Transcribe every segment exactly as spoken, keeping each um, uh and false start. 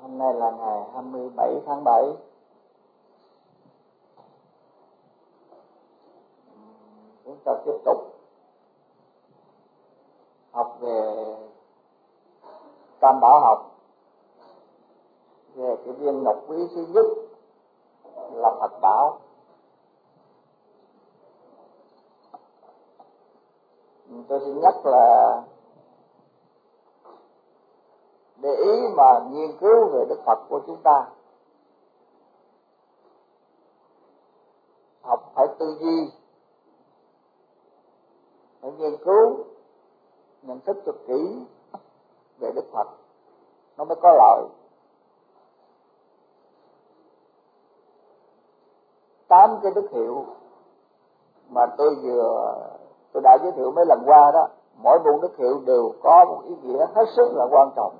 Hôm nay là ngày hai mươi bảy tháng bảy. Chúng ta tiếp tục học về Tam Bảo học, về cái viên ngọc quý thứ nhất là Phật Bảo. Tôi xin nhắc là để ý mà nghiên cứu về Đức Phật của chúng ta, học phải tư duy, phải nghiên cứu, nhận thức cho kỹ về Đức Phật, nó mới có lợi. Tám cái đức hiệu mà tôi vừa tôi đã giới thiệu mấy lần qua đó, mỗi một đức hiệu đều có một ý nghĩa hết sức là quan trọng.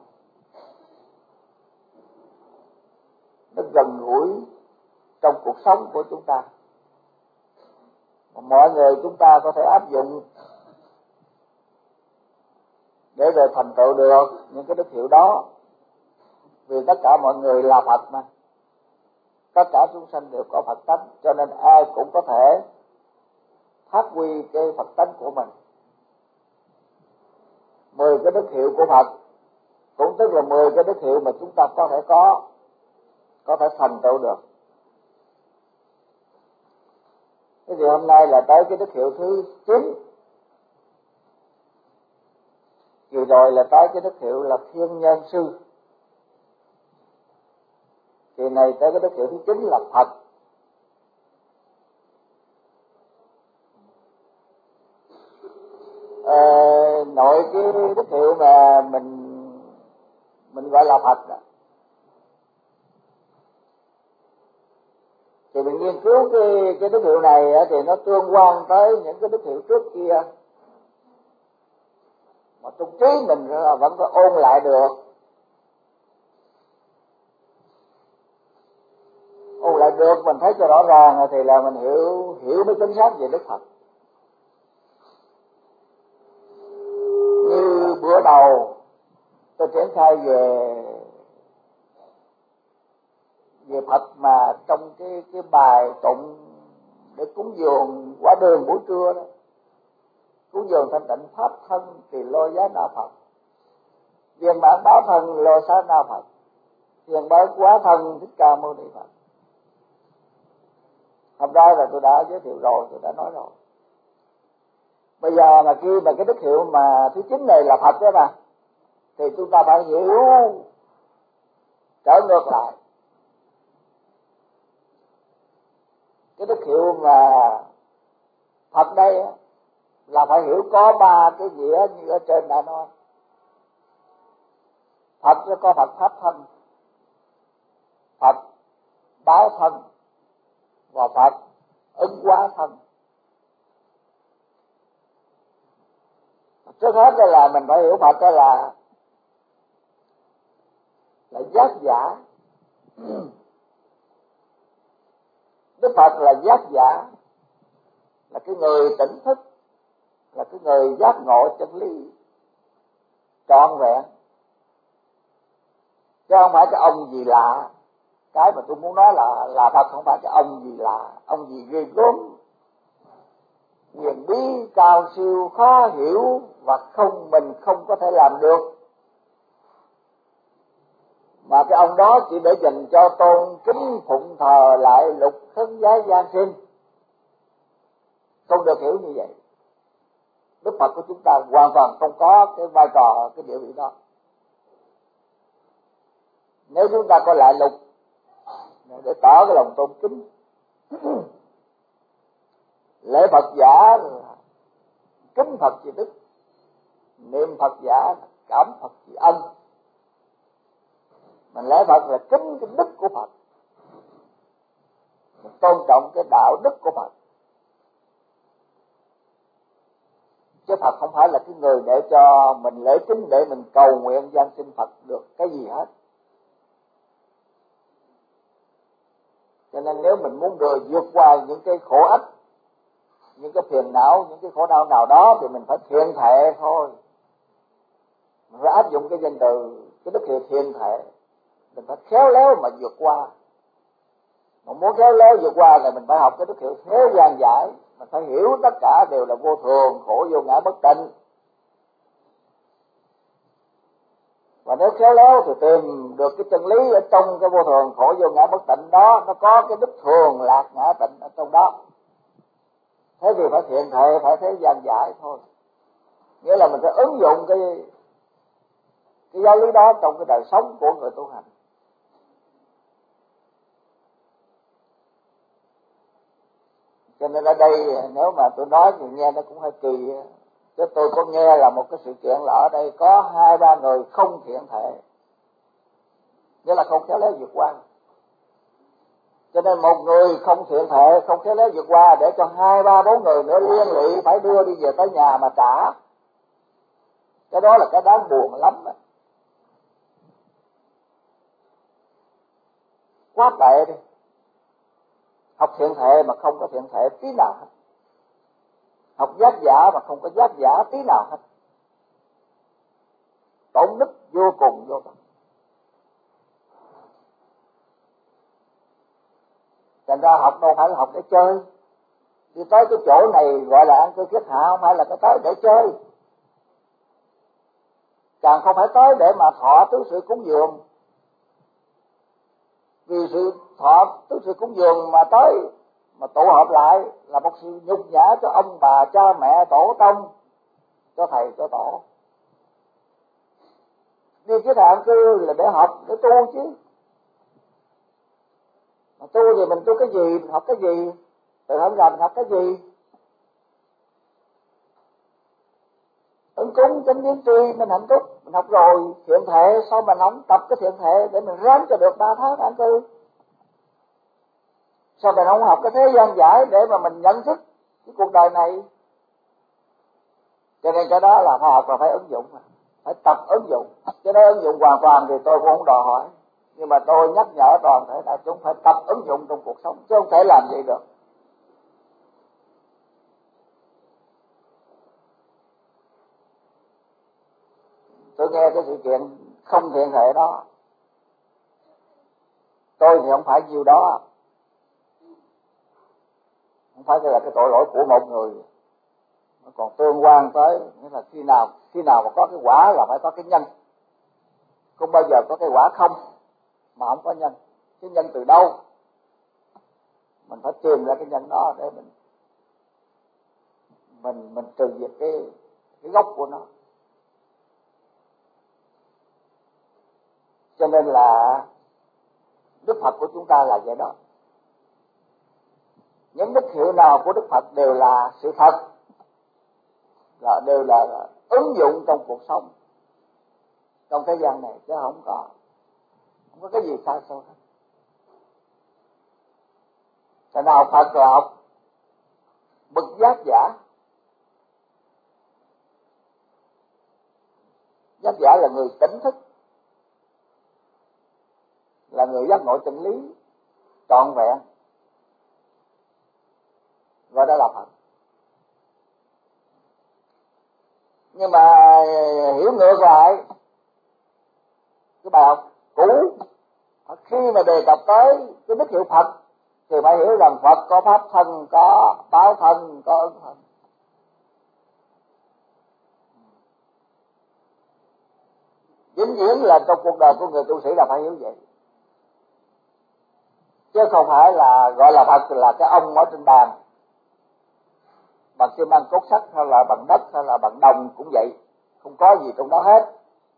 Nó gần gũi trong cuộc sống của chúng ta, mọi người chúng ta có thể áp dụng để rồi thành tựu được những cái đức hiệu đó. Vì tất cả mọi người là Phật mà, tất cả chúng sanh đều có Phật tánh, cho nên ai cũng có thể phát huy cái Phật tánh của mình. Mười cái đức hiệu của Phật cũng tức là mười cái đức hiệu mà chúng ta có thể có có thể thành tựu được. Thế thì hôm nay là tới cái đức hiệu thứ chín, kỳ rồi là tới cái đức hiệu là Thiên Nhân Sư, kỳ này tới cái đức hiệu thứ chín là Phật. Ờ, nội cái đức hiệu mà mình mình gọi là Phật đó, thì mình nghiên cứu cái cái đức hiệu này thì nó tương quan tới những cái đức hiệu trước kia mà trong trí mình vẫn có ôn lại được. Ôn lại được mình thấy cho rõ ràng thì là mình hiểu hiểu mới chính xác về Đức Phật. Như bữa đầu tôi triển khai về về Phật mà trong cái cái bài tụng để cúng dường quả đường buổi trưa đó, cúng dường thanh tịnh pháp thân thì lô giá na Phật, viên mãn báo thân lô xá na Phật, viên mãn quá thân Thích Ca Mâu Ni Phật. Hôm đó là tôi đã giới thiệu rồi, tôi đã nói rồi. Bây giờ mà khi mà cái đức hiệu mà thứ chín này là Phật đó mà, thì chúng ta phải hiểu trở ngược lại. Cái đức hiệu mà Phật đây là phải hiểu có ba cái nghĩa như ở trên đã nói. Phật nó có Phật pháp thân, Phật báo thân và Phật ứng hóa thân. Trước hết là mình phải hiểu Phật đó là là giác giả. Đức Phật là giác giả, là cái người tỉnh thức, là cái người giác ngộ chân lý trọn vẹn, chứ không phải cái ông gì lạ. Cái mà tôi muốn nói là là Phật không phải cái ông gì lạ, ông gì ghê gớm, huyền bí, cao siêu, khó hiểu và không mình không có thể làm được. Mà cái ông đó chỉ để dành cho tôn kính phụng thờ lại lục khấn giái gian sinh. Không được hiểu như vậy. Đức Phật của chúng ta hoàn toàn không có cái vai trò, cái địa vị đó. Nếu chúng ta có lại lục để tỏ cái lòng tôn kính, lễ Phật giả là kính Phật vì đức, niệm Phật giả là cảm Phật vì ân. Mình lễ Phật là kính cái đức của Phật, mình tôn trọng cái đạo đức của Phật. Chứ Phật không phải là cái người để cho mình lễ kính để mình cầu nguyện gian sinh Phật được cái gì hết. Cho nên nếu mình muốn được vượt qua những cái khổ ách, những cái phiền não, những cái khổ đau nào đó thì mình phải thiện thệ thôi. Mình phải áp dụng cái danh từ, cái đức hiệu thiện thệ. mình phải khéo léo mà vượt qua. Mà muốn khéo léo vượt qua là mình phải học cái đức hiệu thế gian giải, mình phải hiểu tất cả đều là vô thường, khổ vô ngã bất tịnh. Và nếu khéo léo thì tìm được cái chân lý ở trong cái vô thường khổ vô ngã bất tịnh đó, nó có cái đức thường lạc ngã tịnh ở trong đó. Thế thì phải thiện thể, phải thế gian giải thôi. Nghĩa là mình phải ứng dụng cái cái giáo lý đó trong cái đời sống của người tu hành. Cho nên ở đây nếu mà tôi nói thì nghe nó cũng hơi kỳ, chứ tôi có nghe là một cái sự kiện là ở đây có hai ba người không thiện thể, nghĩa là không khéo léo vượt qua. Cho nên một người không thiện thể, không khéo léo vượt qua để cho hai ba bốn người nữa liên lụy phải đưa đi về tới nhà mà trả. Cái đó là cái đáng buồn lắm đó. Quá tệ đi. Học thiện thể mà không có thiện thể tí nào hết. Học giác giả mà không có giác giả tí nào hết. Tổn đức vô cùng vô tận. Thành ra học đâu phải là học để chơi. Đi tới cái chỗ này gọi là ăn cư kiết hạ, không phải là cái tới để chơi. Càng không phải tới để mà thọ tứ sự cúng dường. Vì sự thọ tứ sự cúng dường mà tới, mà tụ hợp lại là một sự nhục nhã cho ông bà, cha mẹ, tổ tông, cho thầy, cho tổ. Đi kiết hạ ăn cư là để học, để tu chứ. Mà tu thì mình tu cái gì, mình học cái gì, từ hôm giờ mình học cái gì. Ứng cúng chánh biến tri mình hạnh phúc, mình học rồi. Thiện thể sao mà nóng tập cái thiện thể để mình ráng cho được ba tháng an cư. Sao mình không học cái thế gian giải để mà mình nhận thức cái cuộc đời này. Cho nên cái đó là phải học và phải ứng dụng, phải tập ứng dụng. Cho nên ứng dụng hoàn toàn thì tôi cũng không đòi hỏi, nhưng mà tôi nhắc nhở toàn thể đại chúng phải tập ứng dụng trong cuộc sống, chứ không thể làm gì được. Tôi nghe cái sự kiện không thiện hệ đó, tôi thì không phải nhiều đó, không phải là cái tội lỗi của một người, nó còn tương quan tới, nghĩa là khi nào khi nào mà có cái quả là phải có cái nhân, không bao giờ có cái quả không mà không có nhân. Cái nhân từ đâu? Mình phải tìm ra cái nhân đó để mình mình mình trừ diệt cái cái gốc của nó. Cho nên là Đức Phật của chúng ta là vậy đó. Những đức hiệu nào của Đức Phật đều là sự thật, là đều là, là ứng dụng trong cuộc sống, trong thế gian này, chứ không có không có cái gì xa xôi hết. Cho nào Phật là học bậc giác giả. Giác giả là người tỉnh thức, là người giác ngộ chân lý trọn vẹn, gọi đó là Phật. Nhưng mà hiểu ngược lại cái bài học cũ, khi mà đề cập tới cái đức hiệu Phật thì phải hiểu rằng Phật có pháp thân, có báo thân, có ứng thân. Vĩnh viễn là trong cuộc đời của người tu sĩ là phải hiểu vậy, chứ không phải là gọi là Phật là cái ông ở trên bàn bằng xi măng cốt sắt, hay là bằng đất, hay là bằng đồng cũng vậy, không có gì trong đó hết.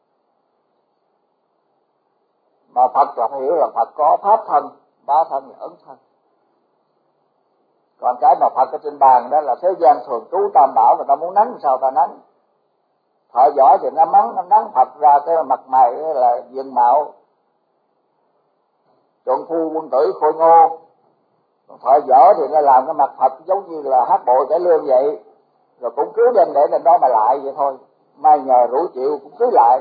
Mà Phật là phải hiểu là Phật có pháp thân, báo thân và ứng thân. Còn cái mà Phật ở trên bàn đó là thế gian thường trú tam bảo, người ta muốn nắng sao ta nắng. Thợ giỏi thì nó mắng, nó nắng Phật ra cái mặt mày là diện mạo trượng phu quân tử khôi ngô. Thợ giỏi thì nó làm cái mặt Phật giống như là hát bội cải lương vậy, rồi cũng cứ đem để lên đó mà lại vậy thôi, mai nhờ rủ chịu cũng cứ lại.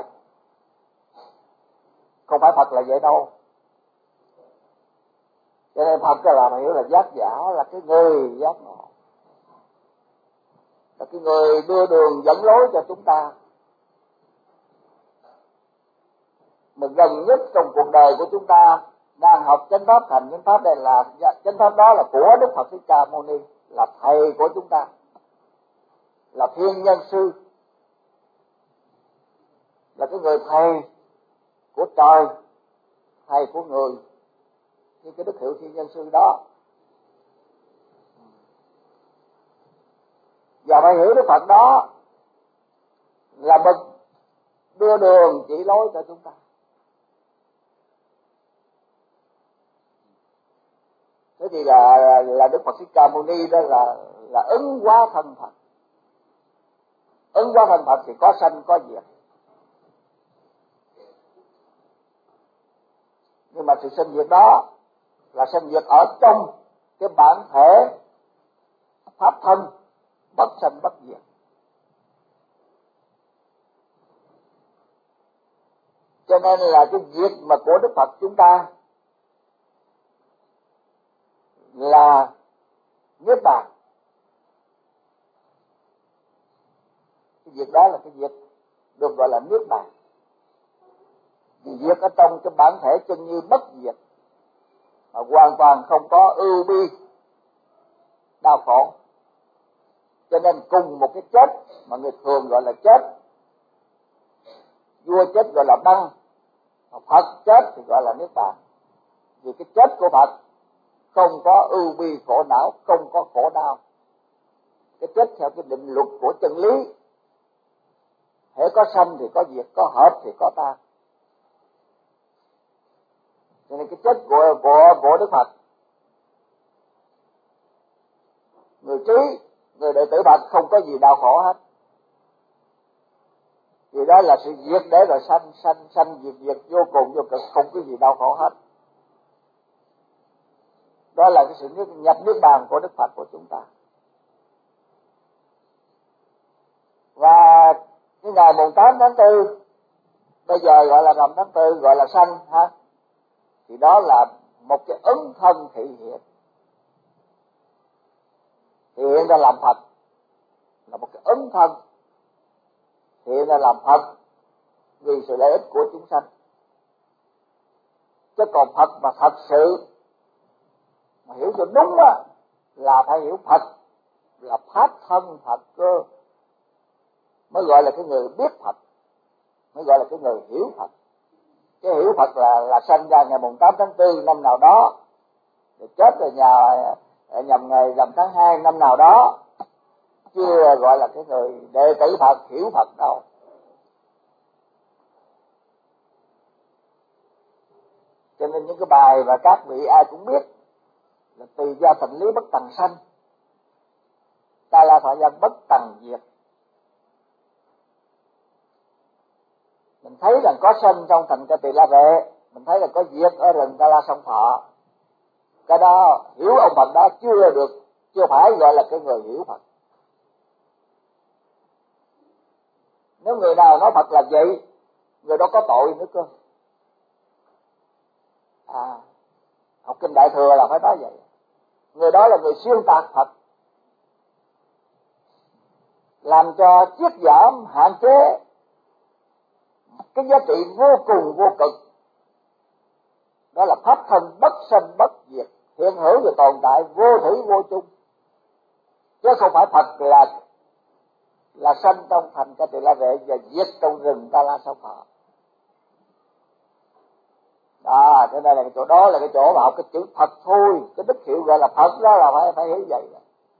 Không phải Phật là vậy đâu. Cho nên Phật là phải hiểu là giác giả, là cái người giác ngộ, là cái người đưa đường dẫn lối cho chúng ta. mà gần nhất trong cuộc đời của chúng ta đang học chánh pháp, thành chánh pháp, đây là chánh pháp đó là của Đức Phật Thích Ca Mâu Ni, là thầy của chúng ta, là thiên nhân sư, là cái người thầy của trời, thầy của người, như cái đức hiệu thiên nhân sư đó. Và phải hiểu Đức Phật đó là bậc đưa đường chỉ lối cho chúng ta. Thế thì là là Đức Phật Thích Ca Mâu Ni đó là là ứng hóa thân Phật. Ứng hóa thân Phật thì có sanh có diệt. Nhưng mà sự sinh diệt đó là sinh diệt ở trong cái bản thể pháp thân bất sanh bất diệt. Cho nên là cái việc mà của Đức Phật chúng ta là niết bàn. Cái việc đó là cái việc được gọi là niết bàn. Vì việc ở trong cái bản thể chân như bất diệt, mà hoàn toàn không có ưu bi đau khổ. Cho nên cùng một cái chết mà người thường gọi là chết, vua chết gọi là băng, Phật chết thì gọi là niết bàn. Vì cái chết của Phật không có ưu bi khổ não, không có khổ đau. Cái chết theo cái định luật của chân lý, hễ có sanh thì có diệt, có hợp thì có tan. Cho nên cái chết của của của Đức Phật, người trí, người đệ tử Phật không có gì đau khổ hết. Vì đó là sự diệt để rồi sanh, sanh, sanh, diệt, diệt vô cùng vô cực, không có gì đau khổ hết. Đó là cái sự nhập niết bàn của Đức Phật của chúng ta. Và cái ngày mùng tám tháng tư, bây giờ gọi là rằm tháng tư, gọi là sanh ha, thì đó là một cái ứng thân thị hiện. Thị hiện ra làm Phật là một cái ứng thân, thị hiện ra làm Phật vì sự lợi ích của chúng sanh. Chứ còn Phật mà thật sự mà hiểu cho đúng á, là phải hiểu Phật là pháp thân Phật cơ, mới gọi là cái người biết Phật, mới gọi là cái người hiểu Phật. Cái hiểu Phật là là sanh ra ngày mùng tám tháng tư năm nào đó, rồi chết rồi nhà nhằm ngày rằm tháng hai năm nào đó, chưa gọi là cái người đệ tử Phật hiểu Phật đâu. Cho nên những cái bài mà các vị ai cũng biết là tùy do thành lý bất tầng sanh, ta là thọ nhân bất tầng diệt. Mình thấy rằng có sanh trong thành Ca Tỳ La Vệ, mình thấy là có diệt ở rừng Ta La Sông Thọ. Cái đó hiểu ông Phật đó chưa được, chưa phải gọi là cái người hiểu Phật. Nếu người nào nói Phật là vậy, người đó có tội nữa cơ. À, học kinh Đại Thừa là phải nói vậy. Người đó là người xuyên tạc Phật, làm cho chiết giảm, hạn chế cái giá trị vô cùng vô cực. Đó là pháp thân bất sanh bất diệt, hiện hữu và tồn tại vô thủy vô chung. Chứ không phải Phật là là sanh trong thành Ca Tỳ La Vệ và diệt trong rừng Ta La Sông Thọ. Đó, cho nên là cái chỗ đó là cái chỗ mà học cái chữ Phật thôi, cái đức hiệu gọi là Phật đó là phải phải hiểu vậy.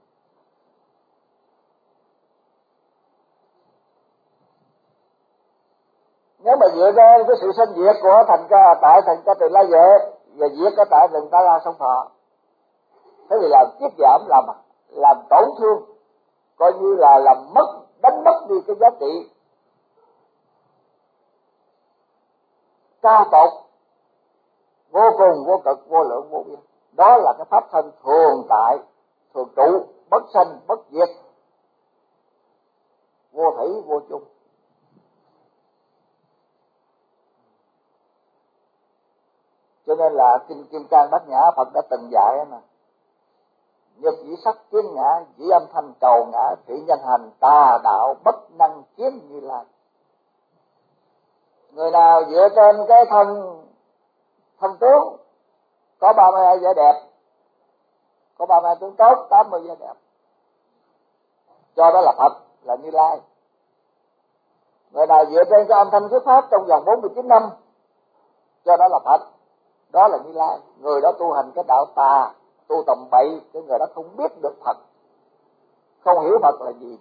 Nếu mà dựa ra cái sự sinh diệt của thành ca tại thành Ca Tỳ La Vệ và diệt ở tại rừng Ta La Sông Thọ, thế thì làm tiết giảm, làm làm tổn thương, coi như là làm mất, đánh mất đi cái giá trị cao tột vô cùng vô cực vô lượng vô biên. Đó là cái pháp thân thường tại, thường trụ, bất sanh bất diệt, vô thủy vô chung. Cho nên là kinh Kim Cang Bát Nhã Phật đã từng dạy mà: nhật dĩ sắc kiến ngã, dĩ âm thanh cầu ngã, thị nhân hành tà đạo bất năng kiến Như Lai. Người nào dựa trên cái thân thân tướng có ba mươi hai vẻ đẹp, có ba mươi hai tướng tốt, tám mươi vẻ đẹp, cho đó là Phật, là Như Lai. Người nào dựa trên cái âm thanh thuyết pháp trong vòng bốn mươi chín năm, cho đó là Phật, đó là Như Lai. Người đó tu hành cái đạo tà, tu tầm bậy, cái người đó không biết được Phật, không hiểu Phật là gì.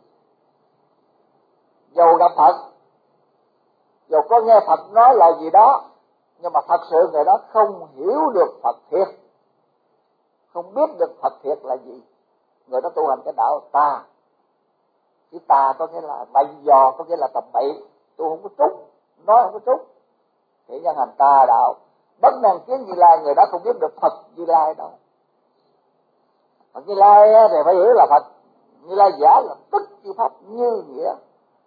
Dầu gặp Phật, dầu có nghe Phật nói lời gì đó, nhưng mà thật sự người đó không hiểu được Phật thiệt, không biết được Phật thiệt là gì. Người đó tu hành cái đạo tà. Cái tà có nghĩa là bậy dò, có nghĩa là tầm bậy, tu không có trúc, nói không có trúc, thì nhân hành tà đạo, bất năng kiến Như Lai. Người đó không biết được Phật Như Lai đâu. Phật Như Lai thì phải hiểu là Phật Như Lai giả là tất chư pháp như nghĩa.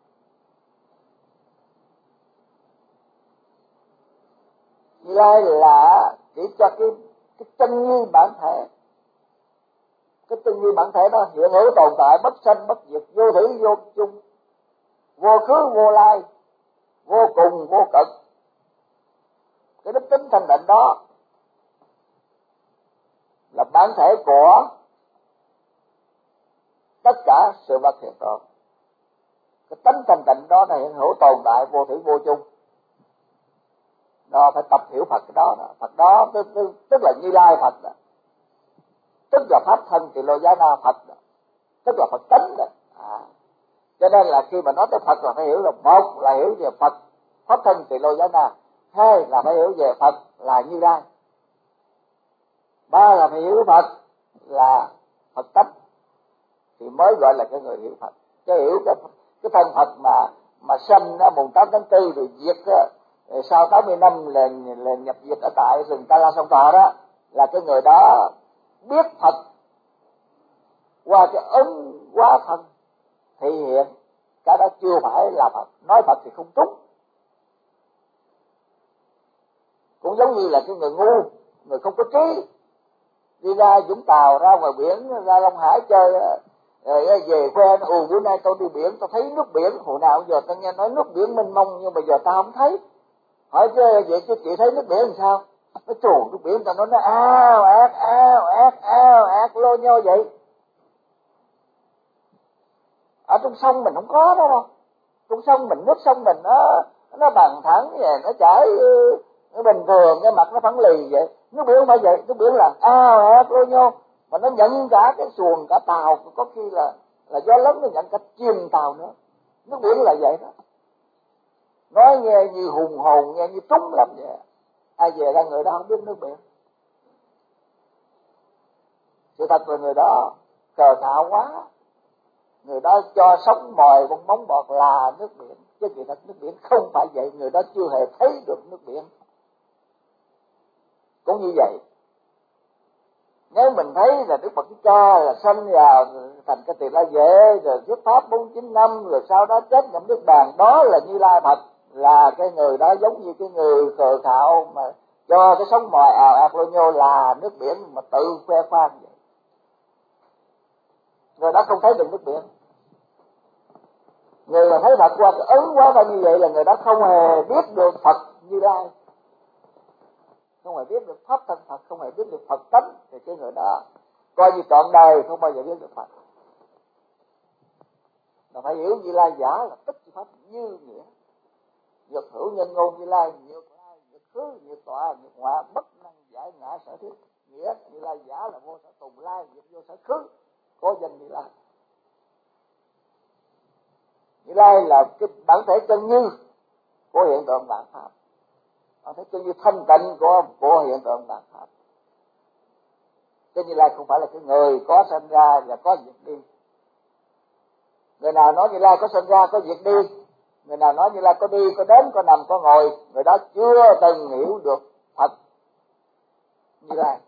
Như Lai là chỉ cho cái cái chân như bản thể. Cái chân như bản thể đó hiện hữu tồn tại, bất sanh bất diệt, vô thủy vô chung, vô khứ vô lai, vô cùng vô cực. Cái đức tính thanh định đó là bản thể của tất cả sự vật hiện tượng. Cái tánh thanh tịnh đó là hiện hữu tồn tại, vô thủy vô chung. Đó phải tập hiểu Phật đó, đó. Phật đó tức, tức, tức là Như Lai Phật đó. Tức là pháp thân Tỳ Lô Giá Na Phật đó. Tức là Phật tánh đó. À. Cho nên là khi mà nói tới Phật là phải hiểu là một là hiểu về Phật pháp thân Tỳ Lô Giá Na, hai là phải hiểu về Phật là Như Lai, ba là phải hiểu Phật là Phật tánh, thì mới gọi là cái người hiểu Phật. Chứ hiểu cái cái thân Phật mà mà sanh á mùng tám tháng tư rồi diệt á, sau tám mươi năm là là nhập diệt ở tại rừng Ta La Sông Thọ đó, là cái người đó biết Phật qua cái ứng hóa thân thể hiện, cái đó chưa phải là Phật. Nói Phật thì không trúng. Cũng giống như là cái người ngu, người không có trí, đi ra Vũng Tàu, ra ngoài biển, ra Long Hải chơi, rồi về khoe, ồ bữa nay tôi đi biển, tôi thấy nước biển. Hồi nào giờ tôi nghe nói nước biển mênh mông, nhưng mà giờ tao không thấy. Hỏi chứ vậy chứ chị thấy nước biển làm sao? Nó trù nước biển, tao nói nó ao ác ao ác ao ác lô nhô vậy. Ở trong sông mình không có đó đâu. Trong sông mình, nước sông mình nó nó bằng thẳng vậy, nó chảy nó bình thường, cái mặt nó phẳng lì vậy. Nước biển không phải vậy, nước biển là ao ác lô nhô, mà nó nhận cả cái xuồng, cả tàu, có khi là là gió lớn nó nhận cả chìm tàu nữa. Nước biển là vậy đó. Nói nghe như hùng hồn, nghe như trúng lắm vậy. Ai về ra người đó không biết nước biển. Sự thật là người đó cờ thạo quá. Người đó cho sống mồi con bóng bọt là nước biển, chứ kỳ thật nước biển không phải vậy. Người đó chưa hề thấy được nước biển. Cũng như vậy, nếu mình thấy là Đức Phật Thích Ca là sanh vào thành cái Tỳ La Vệ, rồi thuyết pháp bốn mươi chín năm, rồi sau đó chết nhậm Niết Bàn, đó là Như Lai Phật. Là cái người đó giống như cái người khờ khạo mà cho cái sống mồi ào ạt lô nhô là nước biển mà tự khoe khoang vậy. Người đó không thấy được nước biển. Người mà thấy Phật qua cái ấn quá thân như vậy là người đó không hề biết được Phật Như Lai, không hề biết được pháp thân Phật, không hề biết được Phật tánh, thì cái người đó coi như trọn đời không bao giờ biết được Phật. Mà phải hiểu Như Lai giả là tất cả pháp như nghĩa, nhược hữu nhân ngôn Như Lai, nhược lai nhược khứ nhược tọa nhược ngoại, bất năng giải ngã sở thiết. Nghĩa Như Lai giả là vô sở tùng lai, nhược vô sở khứ, có danh Như Lai. Như Lai là cái bản thể chân như của hiện tượng vạn pháp, bản thể chân như thanh tịnh của của hiện tượng vạn pháp. Chứ Như Lai không phải là cái người có sinh ra và có diệt đi. Người nào nói Như Lai có sinh ra có diệt đi, người nào nói Như Lai có đi có đến có nằm có ngồi, người đó chưa từng hiểu được Phật Như Lai.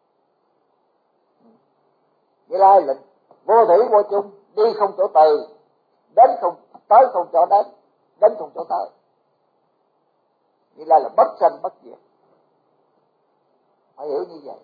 Như Lai là vô thủy vô chung, đi không chỗ từ, đến không tới không chỗ đến, đến không chỗ tới. Như Lai là bất sanh bất diệt. Phải hiểu như vậy.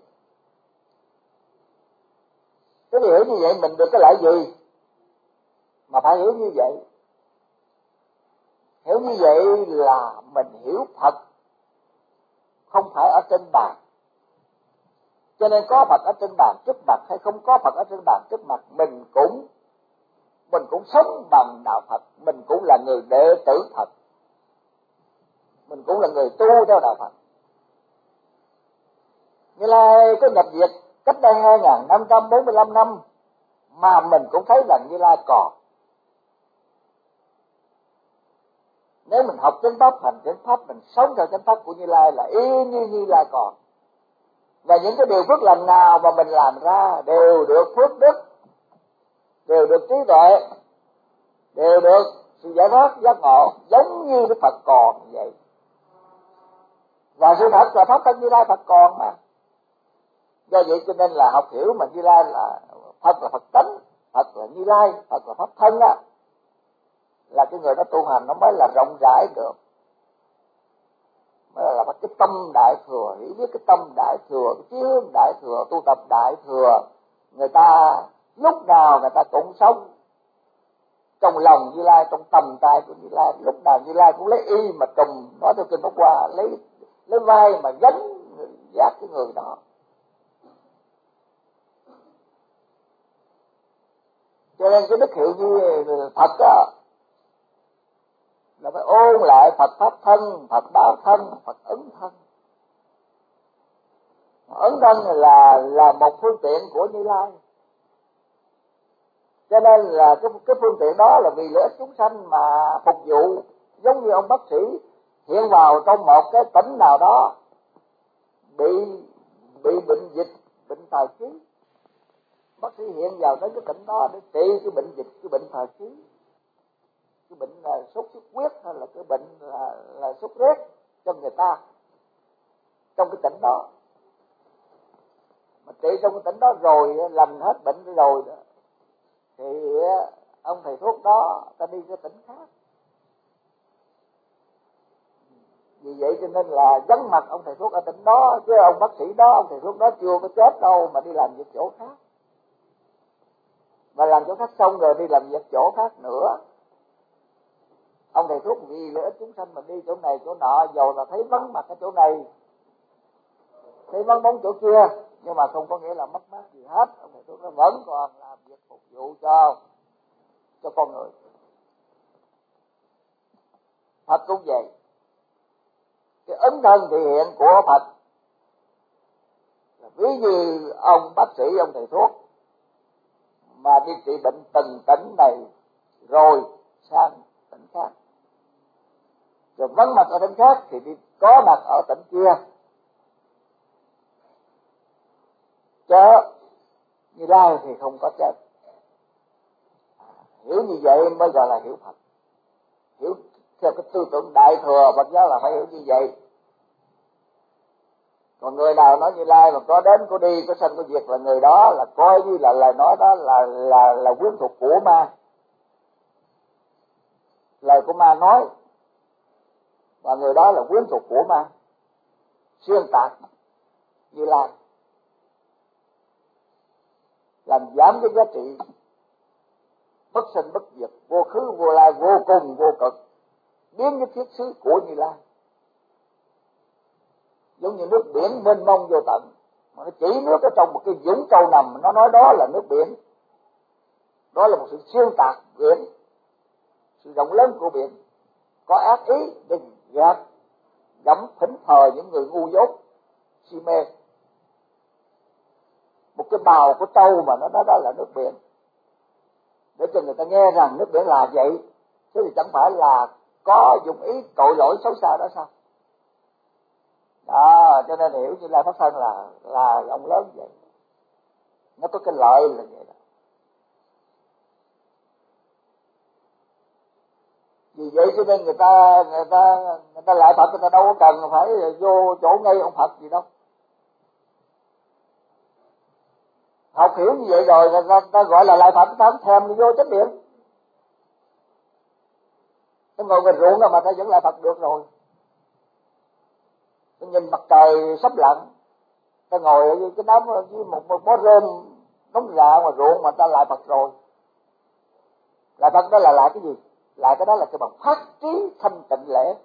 Cái hiểu như vậy mình được cái lợi gì mà phải hiểu như vậy? Hiểu như vậy là mình hiểu Phật không phải ở trên bàn. Cho nên có Phật ở trên bàn trước mặt hay không có Phật ở trên bàn trước mặt, mình cũng mình cũng sống bằng đạo Phật, mình cũng là người đệ tử Phật, mình cũng là người tu theo đạo Phật. Như Lai có nhập diệt cách đây hai nghìn năm trăm bốn mươi lăm năm mà mình cũng thấy rằng Như Lai còn. Nếu mình học chánh pháp, hành chánh pháp, mình sống theo chánh pháp của Như Lai là y như Như Lai còn. Và những cái điều phước lành nào mà mình làm ra đều được phước đức, đều được trí tuệ, đều được sự giải thoát giác ngộ, giống như cái Phật còn vậy. Và sự thật là pháp thân Như Lai Phật còn mà. Do vậy cho nên là học hiểu mà Như Lai là Phật, là Phật tánh, Phật là Như Lai, Phật là pháp thân á, là cái người đó tu hành nó mới là rộng rãi được, mới là cái tâm đại thừa, hiểu biết cái tâm đại thừa, cái chí hướng đại thừa, tu tập đại thừa. Người ta lúc nào người ta cũng sống trong lòng Như Lai, trong tầm tay của Như Lai, lúc nào Như Lai cũng lấy y mà trùm, nói theo kinh Pháp Hoa, lấy lấy vai mà gánh giác cái người đó. Cho nên cái đức hiệu như Phật đó là phải ôn lại Phật pháp thân, Phật báo thân, Phật ứng thân. Ứng thân là là một phương tiện của Như Lai. Cho nên là cái cái phương tiện đó là vì lợi ích chúng sanh mà phục vụ. Giống như ông bác sĩ hiện vào trong một cái tỉnh nào đó bị bị bệnh dịch, bệnh thời khí, bác sĩ hiện vào tới cái tỉnh đó để trị cái bệnh dịch, cái bệnh thời khí, cái bệnh là sốt xuất huyết hay là cái bệnh là là sốt rét cho người ta trong cái tỉnh đó. Mà trị trong cái tỉnh đó rồi, lành hết bệnh rồi đó, thì ông thầy thuốc đó ta đi cái tỉnh khác. Vì vậy cho nên là vắng mặt ông thầy thuốc ở tỉnh đó, chứ ông bác sĩ đó, ông thầy thuốc đó chưa có chết đâu mà đi làm việc chỗ khác. Và làm chỗ khác xong rồi đi làm việc chỗ khác nữa. Ông thầy thuốc vì lợi ích chúng sanh mà đi chỗ này chỗ nọ, dầu là thấy vắng mặt ở chỗ này, thấy vắng bóng chỗ kia, nhưng mà không có nghĩa là mất mát gì hết. Ông thầy thuốc nó vẫn còn làm việc phục vụ cho cho con người. Phật cũng vậy. Cái ấn thân thể hiện của Phật là ví như ông bác sĩ, ông thầy thuốc mà đi trị bệnh từng tỉnh này rồi sang tỉnh khác, rồi vắng mặt ở tỉnh khác thì đi có mặt ở tỉnh kia. Chớ Như Lai thì không có chết. Hiểu như vậy mới gọi là hiểu Phật. Hiểu theo cái tư tưởng đại thừa Phật giáo là phải hiểu như vậy. Còn người nào nói Như Lai mà có đến có đi, có sanh có diệt là người đó là coi như là lời nói đó là là là quyến thuộc của ma. Lời của ma nói, và người đó là quyến thuộc của ma, xuyên tạc Như Lai, làm giảm cái giá trị bất sinh bất diệt, vô khứ vô lai, vô cùng vô cực, biến cái thiết xứ của Như Lai. Giống như nước biển mênh mông vô tận, mà nó chỉ nước ở trong một cái vũng trâu nằm, nó nói đó là nước biển. Đó là một sự xuyên tạc biển, sự rộng lớn của biển, có ác ý để gạt gẫm thỉnh thờ những người ngu dốt si mê. Một cái bào của trâu mà nó nói đó là nước biển, để cho người ta nghe rằng nước biển là vậy, thế thì chẳng phải là có dụng ý tội lỗi xấu xa đó sao? Đó, cho nên hiểu Như Lai pháp thân là là rộng lớn vậy, nó có cái lợi là vậy đó. Vì vậy cho nên người ta người ta người ta lại Phật, người ta đâu có cần phải vô chỗ ngay ông Phật gì đâu. Học hiểu như vậy rồi người ta, người ta gọi là lại Phật, người ta không thèm vô chánh điện. Nó ngồi ngoài ruộng mà ta vẫn lại Phật được rồi. Ta nhìn mặt trời sắp lặn, ta ngồi ở cái đám với một, một bó rơm đóng dạ ngoài ruộng mà ta lại Phật rồi. Lại Phật đó là lại cái gì? lại cái đó là cái bằng phát trí thanh tịnh lễ.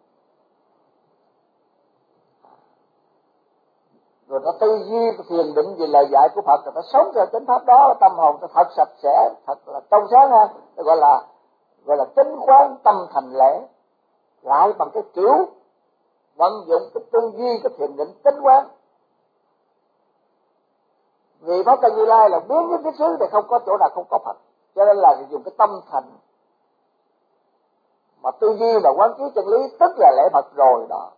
Rồi nó tư duy thiền định về lời dạy của Phật, rồi nó sống theo chánh pháp đó, tâm hồn nó thật sạch sẽ, thật là trong sáng ha, nó gọi là gọi là chánh quán tâm thành lễ. Lại bằng cái kiểu vận dụng cái tư duy, cái thiền định chánh quán. Vì Pháp Tân Như Lai là biến những cái xứ thì không có chỗ nào không có Phật, cho nên là dùng cái tâm thành mà tư duy và quán chiếu chân lý, tức là lễ Phật rồi đó.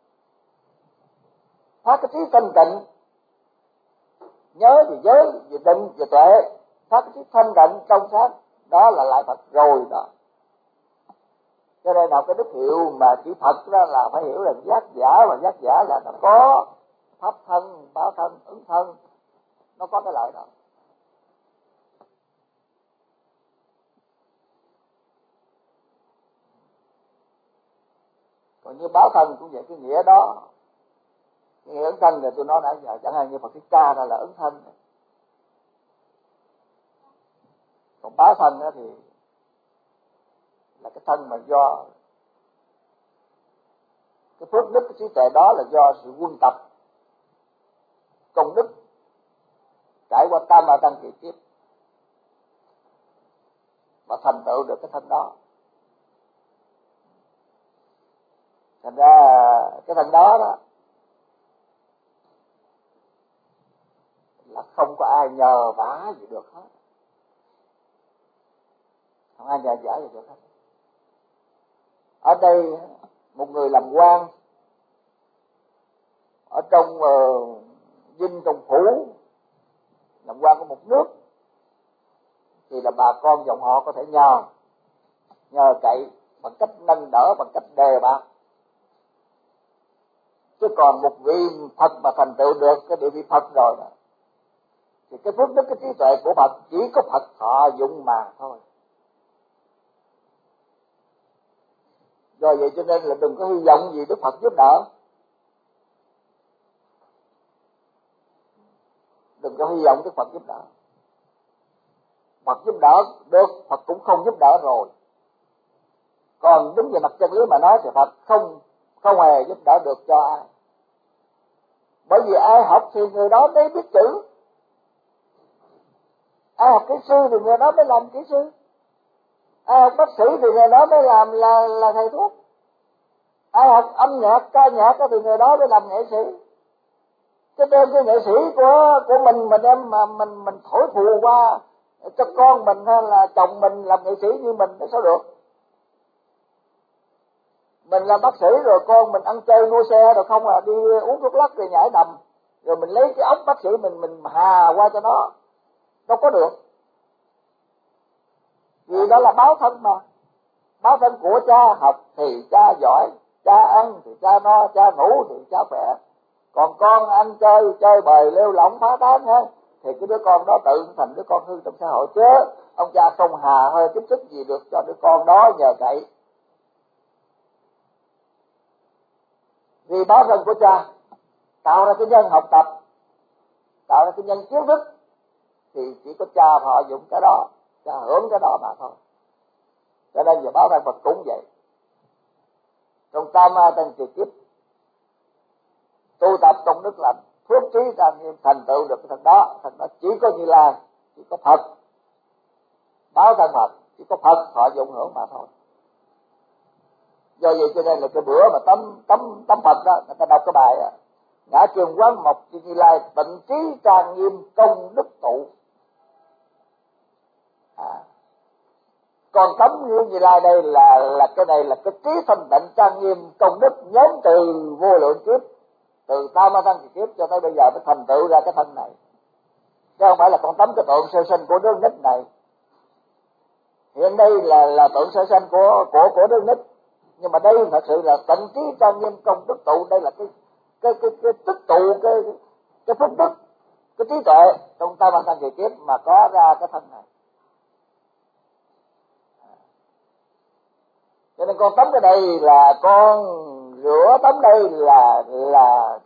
Phát cái trí thanh tịnh, nhớ thì giới, về định, về tuệ, phát cái trí thanh tịnh trong sáng, đó là lại Phật rồi đó. Cho nên nào cái đức hiệu mà chữ Phật đó là phải hiểu là giác giả, và giác giả là nó có pháp thân, báo thân, ứng thân, nó có cái lợi đó. Còn như báo thân cũng vậy, cái nghĩa đó, cái nghĩa ứng thân thì tôi nói nãy giờ, chẳng hạn như Phật Thích Ca ra là ứng thân. Còn báo thân đó thì là cái thân mà do cái phước đức, cái trí tuệ đó là do sự quân tập công đức trải qua tam ma tăng kỳ kiếp và thành tựu được cái thân đó. Thành ra cái thân đó đó là không có ai nhờ vả gì được hết, không ai nhờ vả gì được hết. Ở đây một người làm quan ở trong uh, dinh trong phủ, làm quan của một nước, thì là bà con dòng họ có thể nhờ nhờ cậy bằng cách nâng đỡ, bằng cách đề bạc. Chứ còn một vị Phật mà thành tựu được cái địa vị Phật rồi đó, thì cái phước đức, cái trí tuệ của Phật chỉ có Phật thọ dụng mà thôi. Do vậy cho nên là đừng có hy vọng gì Đức Phật giúp đỡ, đừng có hy vọng Đức Phật giúp đỡ. Phật giúp đỡ được, Phật cũng không giúp đỡ rồi. Còn đúng về mặt chân lý mà nói thì Phật không không hề giúp đỡ được cho ai. Bởi vì ai học thì người đó mới biết chữ, ai học kỹ sư thì người đó mới làm kỹ sư, ai học bác sĩ thì người đó mới làm là là thầy thuốc, ai học âm nhạc ca nhạc thì người đó mới làm nghệ sĩ. Cái đem cái nghệ sĩ của của mình mình đem mà mình mình thổi phù qua cho con mình hay là chồng mình làm nghệ sĩ như mình thì sao được? Mình làm bác sĩ rồi con mình ăn chơi đua xe rồi không à, đi uống thuốc lắc rồi nhảy đầm, rồi mình lấy cái ống bác sĩ mình mình hà qua cho nó, đâu có được. Vì đó là báo thân mà, báo thân của cha. Học thì cha giỏi, cha ăn thì cha no, cha ngủ thì cha khỏe. Còn con ăn chơi chơi bời lêu lỏng phá tán ha, thì cái đứa con đó tự thành đứa con hư trong xã hội, chứ ông cha không hà hơi tiếp sức gì được cho đứa con đó nhờ cậy. Vì báo thân của cha tạo ra cái nhân học tập, tạo ra cái nhân kiến thức, thì chỉ có cha họ dụng cái đó, cha hưởng cái đó mà thôi. Cho nên giờ báo thân Phật cũng vậy. Trong tam ma tăng kỳ kiếp tu tập công đức lành, phước trí trang nghiêm, thành tựu được cái thần đó. Thần đó chỉ có Như Lai, chỉ có Phật báo thân Phật, chỉ có Phật họ dụng hưởng mà thôi. Do vậy cho nên là cái bữa mà tấm tấm tấm Phật đó, người ta đọc cái bài đó, ngã trường quán mộc chư Như Lai, tịnh trí trang nghiêm công đức tụ. À. Còn tấm Như Như Lai đây là là cái này là cái trí thanh tịnh trang nghiêm công đức nhóm từ vô lượng kiếp, từ tam ma tăng kỳ kiếp cho tới bây giờ mới thành tựu ra cái thân này, chứ không phải là con tấm cái tượng sơ sinh của đứa nít này. Hiện đây là là tượng sơ sinh của của của đứa nít, nhưng mà đây thật sự là tịnh trí trang nghiêm công đức tụ. Đây là cái cái cái cái tích tụ cái cái phước đức, cái trí tuệ trong tam ma tăng kỳ kiếp mà có ra cái thân này. Cho nên con tắm cái đây là con rửa tắm đây là là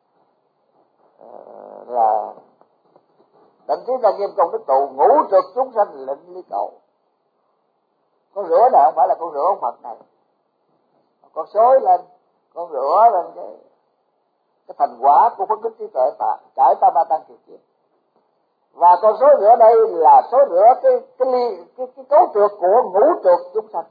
là tịnh trí trang nghiêm công đức tụ, ngũ trực chúng sanh lệnh ly cầu. Con rửa này không phải là con rửa ông Phật này, con xối lên, con rửa lên cái cái thành quả của phân tích trí tuệ ta trải ta ba tăng kiệt kiệt. Và con số rửa đây là số rửa cái cái ly cái, cái cấu trượt của ngũ trượt chúng sanh.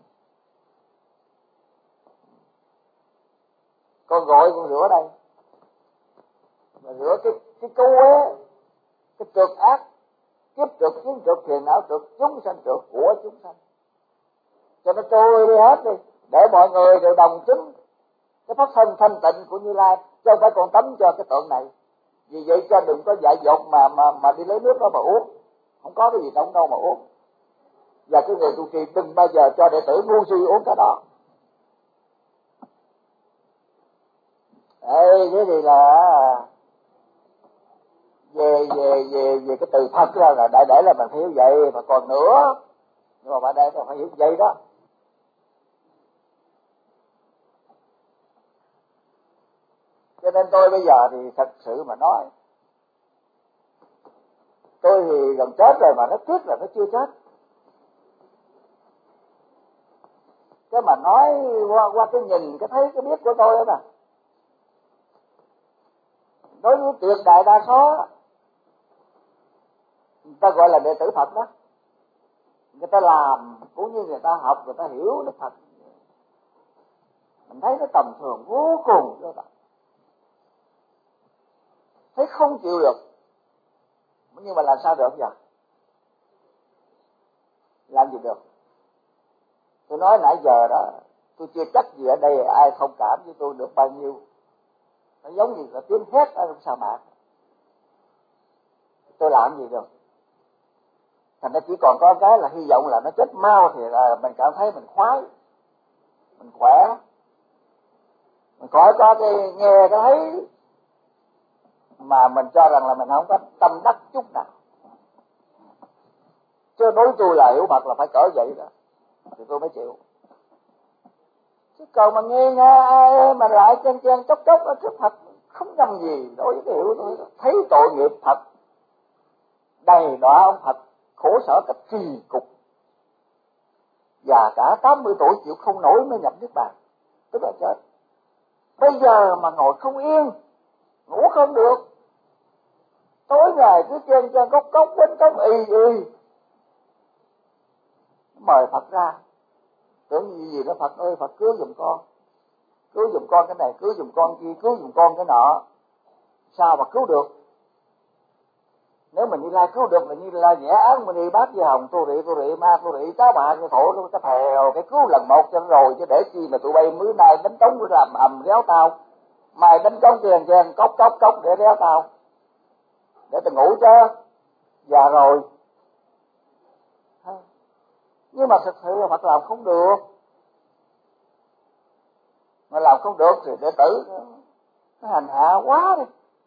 Con gọi con rửa đây, mà rửa cái cái cấu uế, cái trượt ác, kiếp trượt, kiến trượt, phiền não trượt, chúng sanh trượt của chúng sanh, cho nó trôi đi hết đi, để mọi người đều đồng chứng cái pháp thân thanh tịnh của Như Lai, chứ không phải còn tắm cho cái tượng này. Vì vậy cho đừng có dại dột mà mà mà đi lấy nước đó mà uống, không có cái gì trong đâu mà uống. Và cái người trụ trì đừng bao giờ cho đệ tử ngu si uống cái đó. Ê, thế thì là về về về về cái từ thật ra là đại để là mình phải hiểu vậy, mà còn nữa, nhưng mà ở đây là phải hiểu vậy đó. Cho nên tôi bây giờ thì thật sự mà nói, tôi thì gần chết rồi mà nó chết là nó chưa chết. Cái mà nói qua, qua cái nhìn, cái thấy, cái biết của tôi đó nè, đối với tuyệt đại đa số người ta gọi là đệ tử Phật đó, người ta làm cũng như người ta học, người ta hiểu Đức Phật, mình thấy nó tầm thường vô cùng đó, thấy không chịu được. Nhưng mà làm sao được giờ? Làm gì được? Tôi nói nãy giờ đó, tôi chưa chắc gì ở đây ai thông cảm với tôi được bao nhiêu. Nó giống như là tiếng hét ở trong sa mạc. Tôi làm gì được? Thành ra chỉ còn có cái là hy vọng là nó chết mau thì là mình cảm thấy mình khoái, mình khỏe, mình khỏi có cái nghe cái thấy mà mình cho rằng là mình không có tâm đắc chút nào. Chứ đối tôi là hiểu Phật là phải cỡ vậy đó thì tôi mới chịu. Chứ còn mà nghe nghe ai mà lại chen chen chốc chốc ở trước Phật không nhầm gì. Đối với cái hiểu tôi thấy tội nghiệp thật, đầy đọa ông Phật khổ sở cách kỳ cục, và cả tám mươi tuổi chịu không nổi mới nhập Niết Bàn, tức là chết. Bây giờ mà ngồi không yên, ngủ không được, tối ngày cứ chen chen cốc cốc quýnh cốc y y, mời Phật ra, tưởng gì gì đó, Phật ơi Phật cứu giùm con, cứu giùm con cái này, cứu giùm con kia, cứu giùm con cái nọ. Sao mà cứu được? Nếu mình Như Lai cứu được là Như Lai nhẹ án mình đi bát với hồng tu rị tu rị ma tu rị cháu bà cái thổ nó cái thèo cái cứu lần một cho nó rồi, chứ để chi mà tụi bay mới nay đánh trống nó làm ầm réo tao, mày đánh trống chèn chèn cốc cốc cốc để réo tao, để tao ngủ chứ già rồi. Nhưng mà thực sự là Phật làm không được, mà làm không được thì đệ tử nó hành hạ quá đi,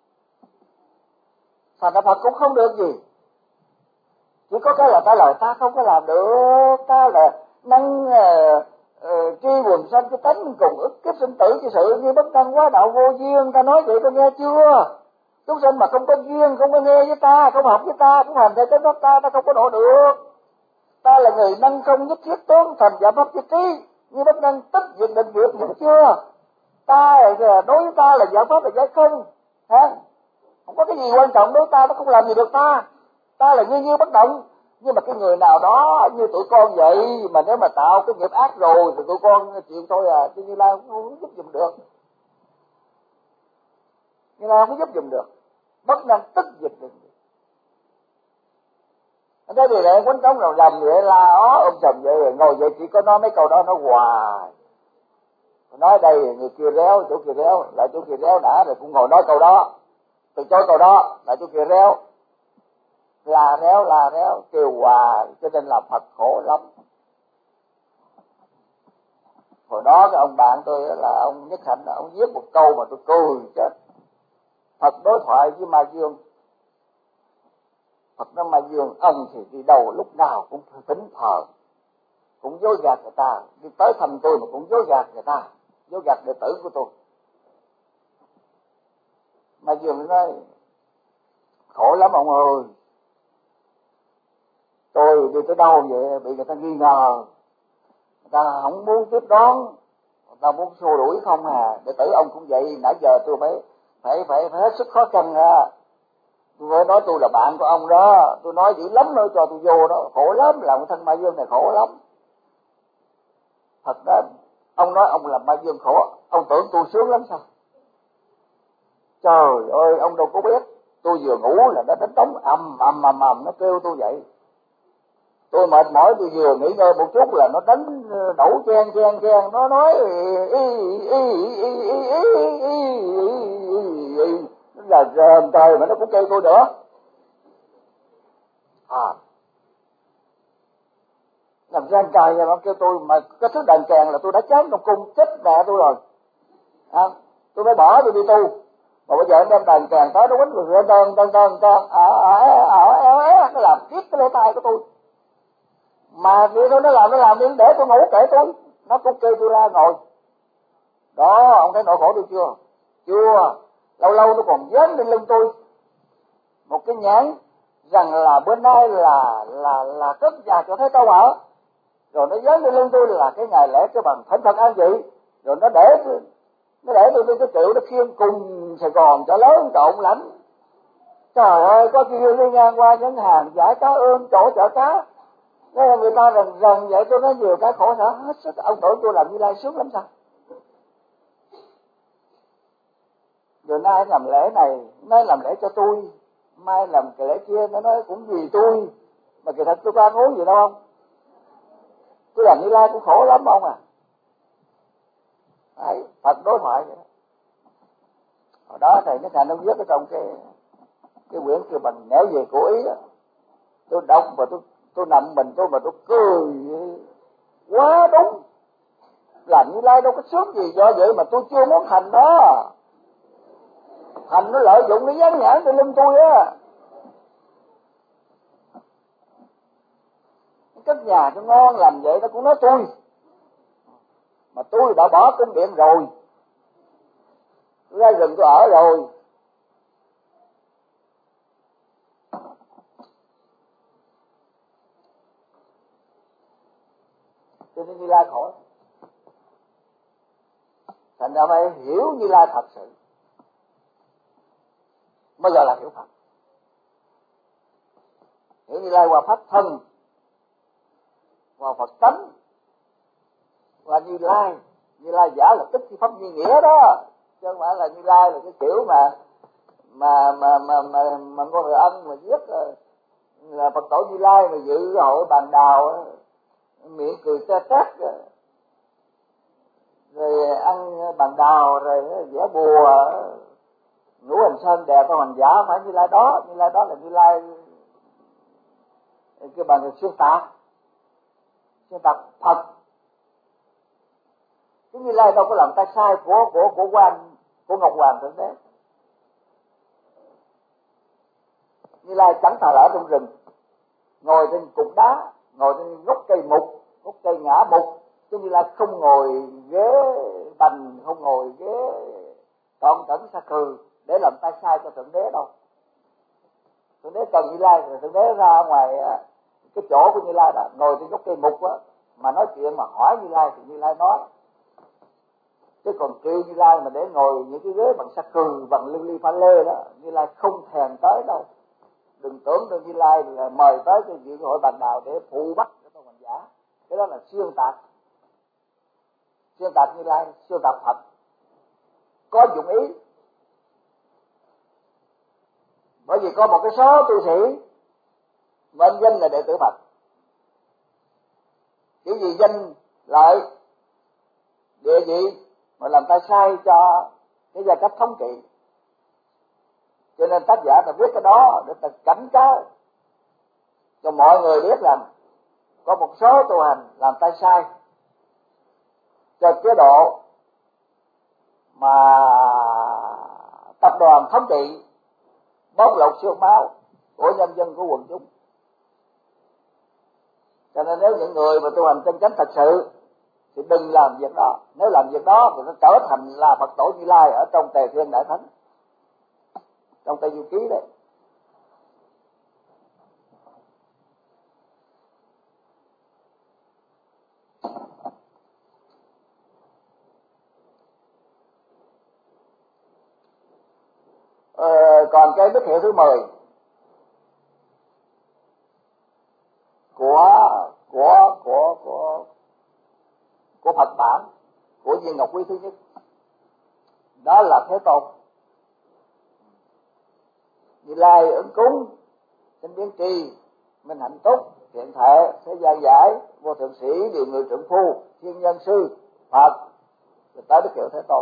thành ra Phật cũng không được gì. Chỉ có cái là ta lời ta không có làm được, ta là năng uh, uh, tri buồn sanh cái tánh cùng ức kiếp sinh tử cái sự như bất năng quá đạo vô duyên. Ta nói vậy con nghe chưa? Chúng sinh mà không có duyên, không có nghe với ta, không học với ta, cũng hành theo cái pháp ta, ta không có độ được. Ta là người năng không nhất thiết toán thành giả pháp chi trí, như bất năng tích diệt định diệt, hiểu chưa? Ta là đối với ta là giả pháp là giải không, hả? Không có cái gì quan trọng đối với ta, nó không làm gì được ta. Ta là như như bất động. Nhưng mà cái người nào đó như tụi con vậy, mà nếu mà tạo cái nghiệp ác rồi thì tụi con chịu thôi à, chứ Như Lai không giúp giùm được. Như Lai không giúp giùm được, bất năng tức dịch được. Thế thì lại quánh trống rồi rầm vậy, la ó ôm sầm vậy, rồi ngồi vậy chỉ có nói mấy câu đó nó hoài. Nói đây người kia réo, chỗ kia réo, lại chỗ kia réo đã, rồi cũng ngồi nói câu đó, từ chối câu đó, lại chỗ kia réo, là réo là réo kêu hoài, cho nên là Phật khổ lắm. Hồi đó cái ông bạn tôi là ông Nhất Hạnh, ông viết một câu mà tôi cười chết. Phật đối thoại với Ma Dương. Phật nói Ma Dương, ông thì đi đâu lúc nào cũng thính thờ, cũng dối gạt người ta, đi tới thăm tôi mà cũng dối gạt người ta, dối gạt đệ tử của tôi. Ma Dương nói khổ lắm ông ơi, tôi đi tới đâu vậy bị người ta nghi ngờ, người ta không muốn tiếp đón, người ta muốn xua đuổi không à. Đệ tử ông cũng vậy, nãy giờ tôi phải phải phải, phải hết sức khó khăn ra. Tôi phải nói tôi là bạn của ông đó, tôi nói dữ lắm nữa cho tôi vô đó, khổ lắm, làm thân Ma Dương này khổ lắm. Thật đó, ông nói ông làm Ma Dương khổ, ông tưởng tôi sướng lắm sao? Trời ơi, ông đâu có biết, tôi vừa ngủ là nó đánh trống ầm ầm ầm ầm, nó kêu tôi vậy. Tôi mệt mỏi, tôi vừa nghỉ ngơi một chút là nó đánh đổ chen chen chen, nó nói y y y y y y y, nó là rờn trời mà nó cũng kêu tôi nữa. À, làm ra trời mà nó kêu tôi, mà cái thứ đàn kèn là tôi đã chán trong cung chết mẹ tôi rồi. À, tôi phải bỏ tôi đi tu. Mà bây giờ anh đem đàn kèn tới nó quýnh rồi đơn đơn đơn đơn ở ở ở ở nó làm tiếp cái lỗ tai của tôi. Mà vậy thôi, nó làm nó làm đi để tôi ngủ kể tôi, nó cũng kêu tôi ra ngồi. Đó, ông thấy nỗi khổ tôi chưa? Chưa. Lâu lâu nó còn dán lên lưng tôi một cái nhãn rằng là bữa nay là là là cất nhà cho thấy tao ở. Rồi nó dán lên lưng tôi là cái ngày lễ cái bằng thánh thần an vị. Rồi nó để tôi nó để tôi đi cái kiểu nó khiêng cùng Sài Gòn cho lớn trộn lắm. Trời ơi, có khi đi ngang qua những hàng giải cá ươm chỗ chợ cá, nên là người ta rần rần vậy, tôi nói nhiều cái khổ sở hết sức. Ông tưởng tôi làm Như Lai sướng lắm sao? Rồi nay làm lễ này, nay làm lễ cho tôi, mai làm cái lễ kia, nó nói cũng vì tôi, mà kỳ thật tôi có ăn uống gì đâu không? Tôi làm Như Lai cũng khổ lắm ông à. Đấy, thật đối thoại vậy. Hồi đó thầy Nhất Hạnh nó viết ở trong cái cái quyển kia bằng nẻo về của ý đó. Tôi đọc mà tôi tôi nằm mình tôi mà tôi cười quá đúng. Làm Như Lai đâu có sướng gì, do vậy mà tôi chưa muốn thành đó. Thành nó lợi dụng để dán nhãn trên lưng tôi á. Cất nhà cho ngon làm vậy nó cũng nói tôi. Mà tôi đã bỏ cung điện rồi, tôi ra rừng tôi ở rồi. Cho nên Như Lai khổ. Thành ra phải hiểu Như Lai thật sự bây giờ là hiểu Phật. Hiểu Như Lai qua pháp thân, qua Phật tánh, qua Như Lai. Như Lai giả là tức pháp như nghĩa đó, chứ không phải là Như Lai là cái kiểu mà mà mà mà mà, mà con người Ân mà viết là Phật tổ Như Lai mà dự hội bàn đào, miệng cười te tét, rồi ăn bàn đào, rồi vẽ bùa, ngũ hành sơn đẹp có hành giả, phải Như Lai đó. Như Lai đó là Như Lai cái bằng xuyên tạc, xuyên tạc thật. Cái Như Lai đâu có làm tay sai của của của quan của Ngọc Hoàng Thượng Đế. Như Lai chẳng thà là ở trong rừng, ngồi trên cục đá, ngồi trên gốc cây mục, gốc cây ngã mục. Chứ Như Lai không ngồi ghế bành, không ngồi ghế cọn cẩn sa cừ để làm tay sai cho Thượng Đế đâu. Thượng Đế cần Như Lai rồi Thượng Đế ra ngoài cái chỗ của Như Lai đó, ngồi trên gốc cây mục á, mà nói chuyện mà hỏi Như Lai thì Như Lai nói. Chứ còn kêu Như Lai mà để ngồi những cái ghế bằng sa cừ, bằng lưu ly pha lê đó, Như Lai không thèm tới đâu. Đừng tưởng đâu Như Lai là mời tới cái dự hội bàn đào để phụ bắt cho tôi hành giả. Cái đó là xuyên tạc. Xuyên tạc Như Lai, xuyên tạc Phật, có dụng ý. Bởi vì có một cái số tu sĩ mệnh danh là đệ tử Phật, chỉ vì danh lợi địa vị mà làm tay sai cho cái giai cấp thống trị. Cho nên tác giả ta viết cái đó để ta cảnh cáo cho mọi người biết rằng có một số tu hành làm tay sai cho chế độ mà tập đoàn thống trị, bóc lột xương máu của nhân dân, của quần chúng. Cho nên nếu những người mà tu hành chân chánh thật sự thì đừng làm việc đó. Nếu làm việc đó thì nó trở thành là Phật tổ Như Lai ở trong Tề Thiên Đại Thánh, trong Tây Du Ký đấy. Rồi còn cái đức hiệu thứ mười của của của của của Phật bản, của viên ngọc quý thứ nhất, đó là Thế Tôn. Như Lai ứng cúng, sinh biến tri, minh hạnh túc, thiện thệ, thế gian giải, vô thượng sĩ, điều người trượng phu, thiên nhân sư, Phật, rồi tới đức hiệu Thế Tôn.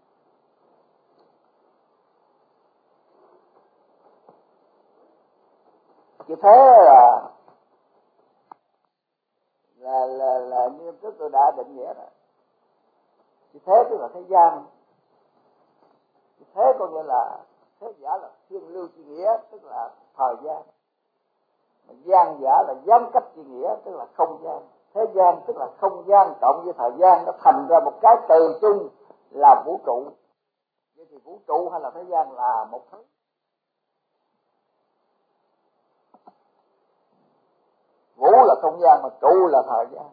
Chữ thế là là là, là như trước tôi đã định nghĩa rồi. Chữ thế tức là thế gian. Chữ thế có nghĩa là thế giả là thiên lưu chi nghĩa, tức là thời gian. Mà gian giả là gián cách chi nghĩa, tức là không gian. Thế gian tức là không gian cộng với thời gian, nó thành ra một cái từ chung là vũ trụ. Vậy thì vũ trụ hay là thế gian là một thứ. Vũ là không gian mà trụ là thời gian.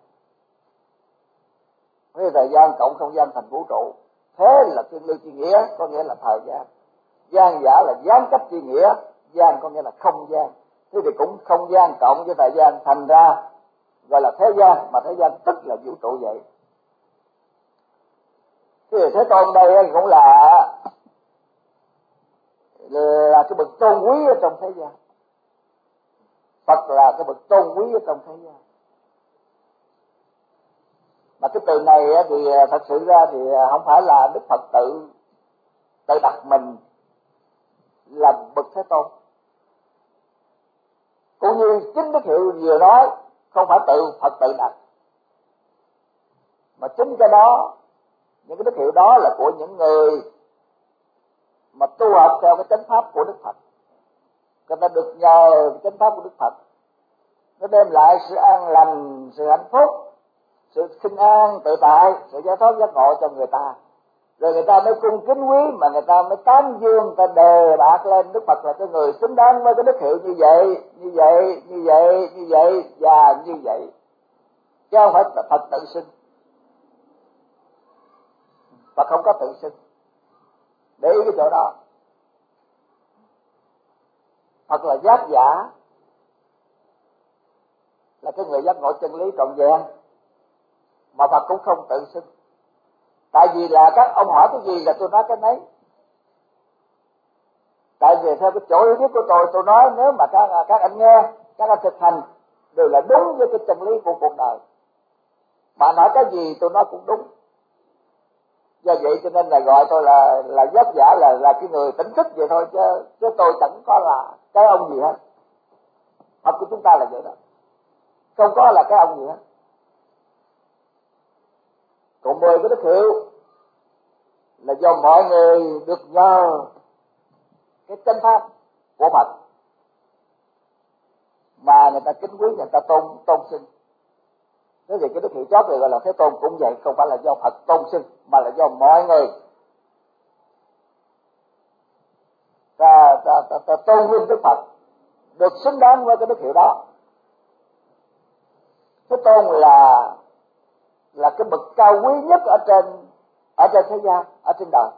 Với thời gian cộng không gian thành vũ trụ. Thế là thiên lưu chi nghĩa, có nghĩa là thời gian. Gian giả là gián cách chi nghĩa, gian có nghĩa là không gian. Thế thì cũng không gian cộng với thời gian thành ra gọi là thế gian, mà thế gian tức là vũ trụ vậy. Thế thì Thế Tôn đây cũng là là cái bậc tôn quý ở trong thế gian. Phật là cái bậc tôn quý ở trong thế gian. Mà cái từ này thì thật sự ra thì không phải là Đức Phật tự tự đặt mình là bậc Thế Tôn. Cũng như chính Đức Hiệu vừa nói, không phải tự Phật tự đặt, mà chính cái đó, những cái Đức Hiệu đó là của những người mà tu học theo cái chánh pháp của Đức Phật. Người ta được nhờ cái chánh pháp của Đức Phật, nó đem lại sự an lành, sự hạnh phúc, sự sinh an, tự tại, sự giải thoát giác ngộ cho người ta. Rồi người ta mới cung kính quý, mà người ta mới tán dương, người ta đề bạc lên Đức Phật là cái người xứng đáng với cái đức hiệu như vậy, như vậy, như vậy, như vậy và như vậy. Chứ không phải Phật tự xưng. Phật không có tự xưng. Để ý cái chỗ đó. Phật là giác giả, là cái người giác ngộ chân lý trọn vẹn, mà Phật cũng không tự xưng. Tại vì là các ông hỏi cái gì là tôi nói cái nấy. Tại vì theo cái chỗ hiểu biết của tôi, tôi nói nếu mà các các anh nghe, các anh thực hành đều là đúng với cái chân lý của cuộc đời. Mà nói cái gì tôi nói cũng đúng. Do vậy cho nên là gọi tôi là là giác giả, là là cái người tỉnh thức vậy thôi, chứ chứ tôi chẳng có là cái ông gì hết. Học của chúng ta là vậy đó, không có là cái ông gì hết. Còn mười cái đức hiệu là do mọi người được nhờ cái chánh pháp của Phật mà người ta kính quý, người ta tôn tôn xưng. Thế thì cái đức hiệu chót này gọi là Thế Tôn cũng vậy, không phải là do Phật tôn xưng, mà là do mọi người ta, ta, ta, ta tôn vinh Đức Phật, được xứng đáng với cái đức hiệu đó. Thế Tôn là là cái bậc cao quý nhất ở trên ở trên thế gian, ở trên đời.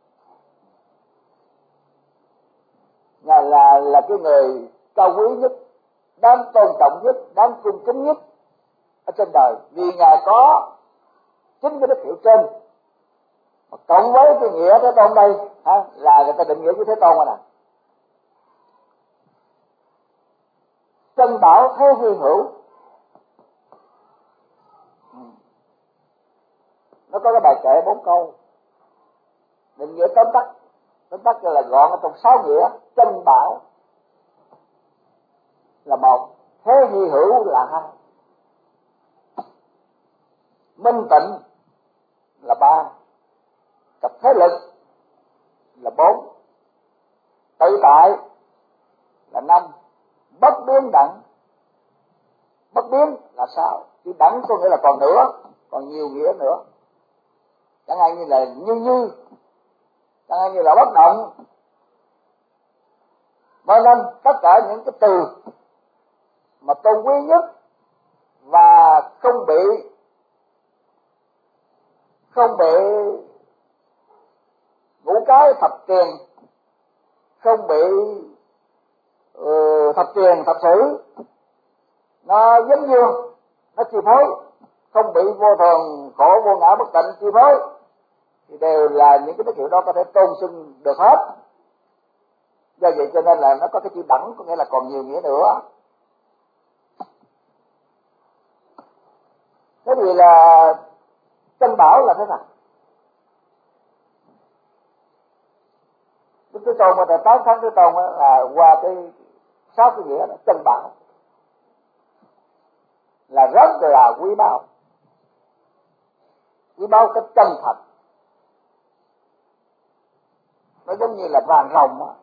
Ngài là là cái người cao quý nhất, đáng tôn trọng nhất, đáng cung kính nhất ở trên đời, vì Ngài có chính cái đức hiệu trên. Mà cộng với cái nghĩa Thế Tôn đây ha, là người ta định nghĩa với Thế Tôn rồi nè. Chân bảo thế hy hữu. Nó có cái bài kệ bốn câu, định nghĩa tóm tắt, tóm tắt là gọn ở trong sáu nghĩa. Chân bảo là một, thế hy hữu là hai, minh tịnh là ba, cặp thế lực là bốn, tự tại là năm, bất biến đẳng. Bất biến là sao? Chứ đẳng có nghĩa là còn nữa, còn nhiều nghĩa nữa. Chẳng hạn như là như như, chẳng hạn như là bất động. Bởi nên tất cả những cái từ mà tôn quý nhất và không bị không bị ngũ cái thập tiền không bị uh, thập truyền thập sử nó dính dương, nó chi phối, không bị vô thường khổ vô ngã bất tịnh chi phối, thì đều là những cái dấu hiệu đó có thể tôn xưng được hết. Do vậy cho nên là nó có cái chữ đẳng, có nghĩa là còn nhiều nghĩa nữa. Thế thì là chân bảo là thế nào? Đức Thế Tôn mà thầy tán thán Thế Tôn là qua cái sáu cái nghĩa đó, chân bảo là rất là quý báu, quý báu cái chân thật, nó giống như là vàng rồng á.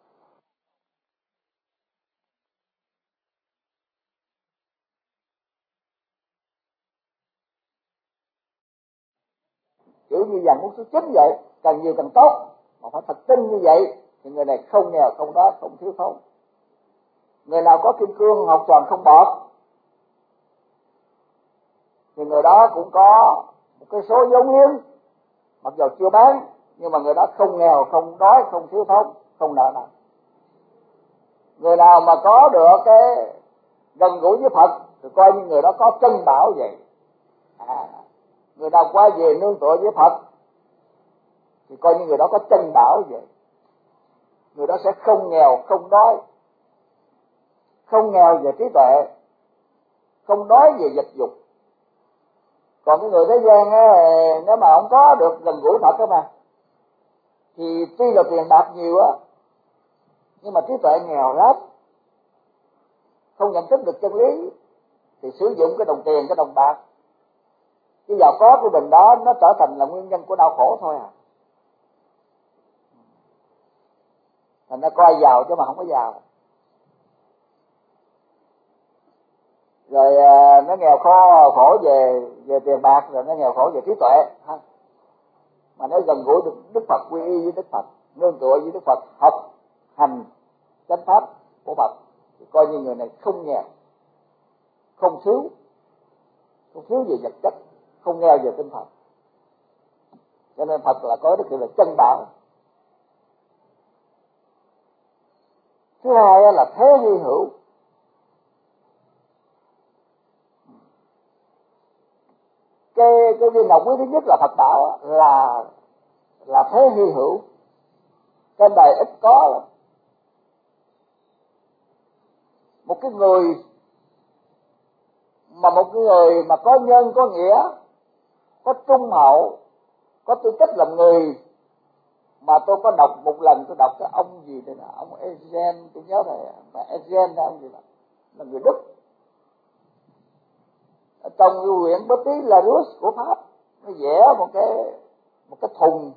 Kiểu như vàng muốn số chín vậy, càng nhiều càng tốt, mà phải thật tin như vậy thì người này không nghèo không đói không thiếu thốn. Người nào có kim cương học tròn không bọt thì người đó cũng có một cái số vốn liếng, mặc dù chưa bán nhưng mà người đó không nghèo không đói không thiếu thốn không nợ nần. Người nào mà có được cái gần gũi với Phật thì coi như người đó có chân bảo vậy. À, người nào qua về nương tựa với Phật thì coi như người đó có chân bảo vậy. Người đó sẽ không nghèo không đói, không nghèo về trí tuệ, không đói về vật dục. Còn cái người thế gian á, nếu mà không có được gần gũi Phật các bạn, thì tuy là tiền bạc nhiều á, nhưng mà trí tuệ nghèo lắm, không nhận thức được chân lý, thì sử dụng cái đồng tiền, cái đồng bạc, cái giàu có của mình đó nó trở thành là nguyên nhân của đau khổ thôi à. Thành ra coi giàu chứ mà không có giàu. Rồi à, nó nghèo khó khổ về về tiền bạc, rồi nó nghèo khổ về trí tuệ ha. Mà nó gần gũi được Đức Phật, quy y với Đức Phật, nương tựa với Đức Phật, học hành chánh pháp của Phật, thì coi như người này không nghèo, không thiếu, không thiếu về vật chất, không nghèo về tinh thần. Cho nên Phật là có đức hiệu là chân bảo. Thứ hai là thế hy hữu. Cái cái viên ngọc quý thứ nhất là Phật bảo là là thế hy hữu, trên đời ít có lắm. Một cái người mà một cái người mà có nhân có nghĩa, có trung hậu, có tư cách làm người, mà tôi có đọc một lần, tôi đọc cái ông gì đây là ông Eugene, tôi nhớ rồi, mà Eugene là ông gì đó, là người Đức, ở trong cái huyện Baptist Larus của Pháp, nó vẽ một cái một cái thùng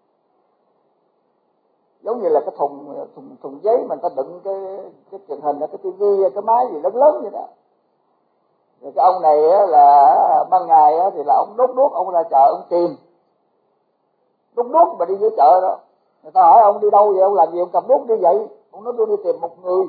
giống như là cái thùng thùng thùng giấy mà người ta đựng cái cái truyền hình, cái tivi, cái máy gì lớn lớn vậy đó. Rồi cái ông này là ban ngày thì là ông đốt đuốc, ông ra chợ ông tìm đốt đuốc mà đi dưới chợ đó. Người ta hỏi ông đi đâu vậy, ông làm gì, ông cầm đuốc đi vậy? Ông nói tôi đi tìm một người.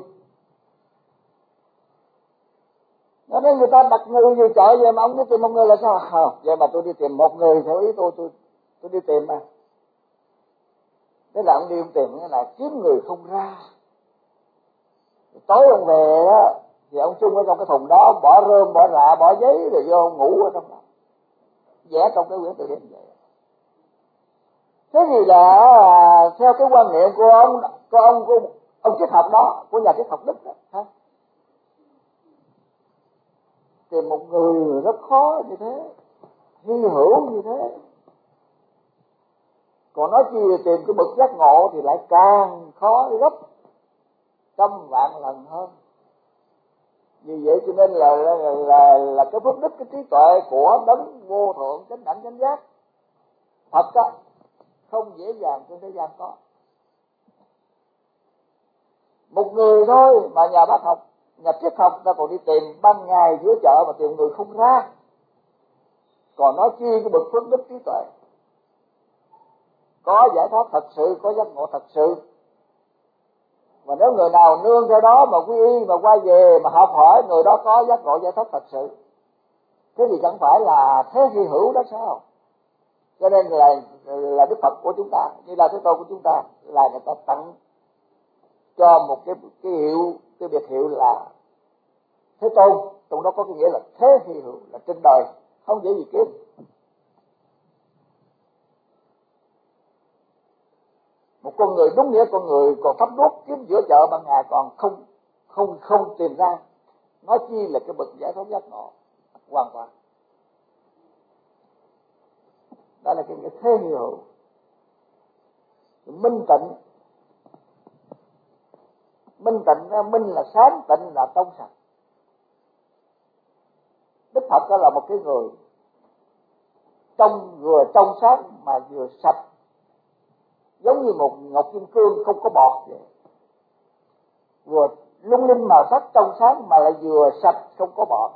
Nói nên người ta đặt người về chợ vậy mà ông đi tìm một người là sao? Không, vậy mà tôi đi tìm một người theo ý tôi, tôi tôi đi tìm mà. Thế là ông đi ông tìm cái là kiếm người không ra. Tối ông về á thì ông chung ở trong cái thùng đó, ông bỏ rơm, bỏ rạ, bỏ giấy rồi vô ông ngủ ở trong đó. Vẽ trong cái quyển từ điển vậy. Thế thì là theo cái quan niệm của ông, của ông, của ông triết học đó, của nhà triết học Đức đó, ha? Tìm một người rất khó như thế, hy hữu như thế. Còn nói chi là tìm cái bậc giác ngộ thì lại càng khó gấp trăm vạn lần hơn. Vì vậy cho nên là là là, là cái phước đức, cái trí tuệ của đấng vô thượng chánh đẳng chánh giác thật á, không dễ dàng trên thế gian có. Một người thôi mà nhà bác học, nhà triết học ta còn đi tìm ban ngày giữa chợ mà tìm người không ra, còn nói chi cái bậc phước đức trí tuệ có giải thoát thật sự, có giác ngộ thật sự. Và nếu người nào nương theo đó mà quy y, mà quay về mà học hỏi, người đó có giác ngộ giải thoát thật sự. Thế thì chẳng phải là thế hy hữu đó sao? Cho nên là là Đức Phật của chúng ta, như là Thế Tôn của chúng ta, là người ta tặng cho một cái cái hiệu, cái biệt hiệu là Thế Tôn, trong đó có cái nghĩa là thế hy hữu, là trên đời không dễ gì kiếm. Một con người đúng nghĩa con người còn thắp đuốc kiếm giữa chợ ban ngày còn không không không tìm ra, nói chi là cái bậc giải thoát giác ngộ hoàn toàn. Đó là cái nghĩa thế hy hữu. Minh tịnh, minh tịnh, minh là sáng, tịnh là trong sạch. Đức Phật đó là một cái người trong, vừa trong sáng mà vừa sạch, giống như một ngọc kim cương không có bọt vậy, vừa lung linh màu sắc trong sáng mà lại vừa sạch không có bọt.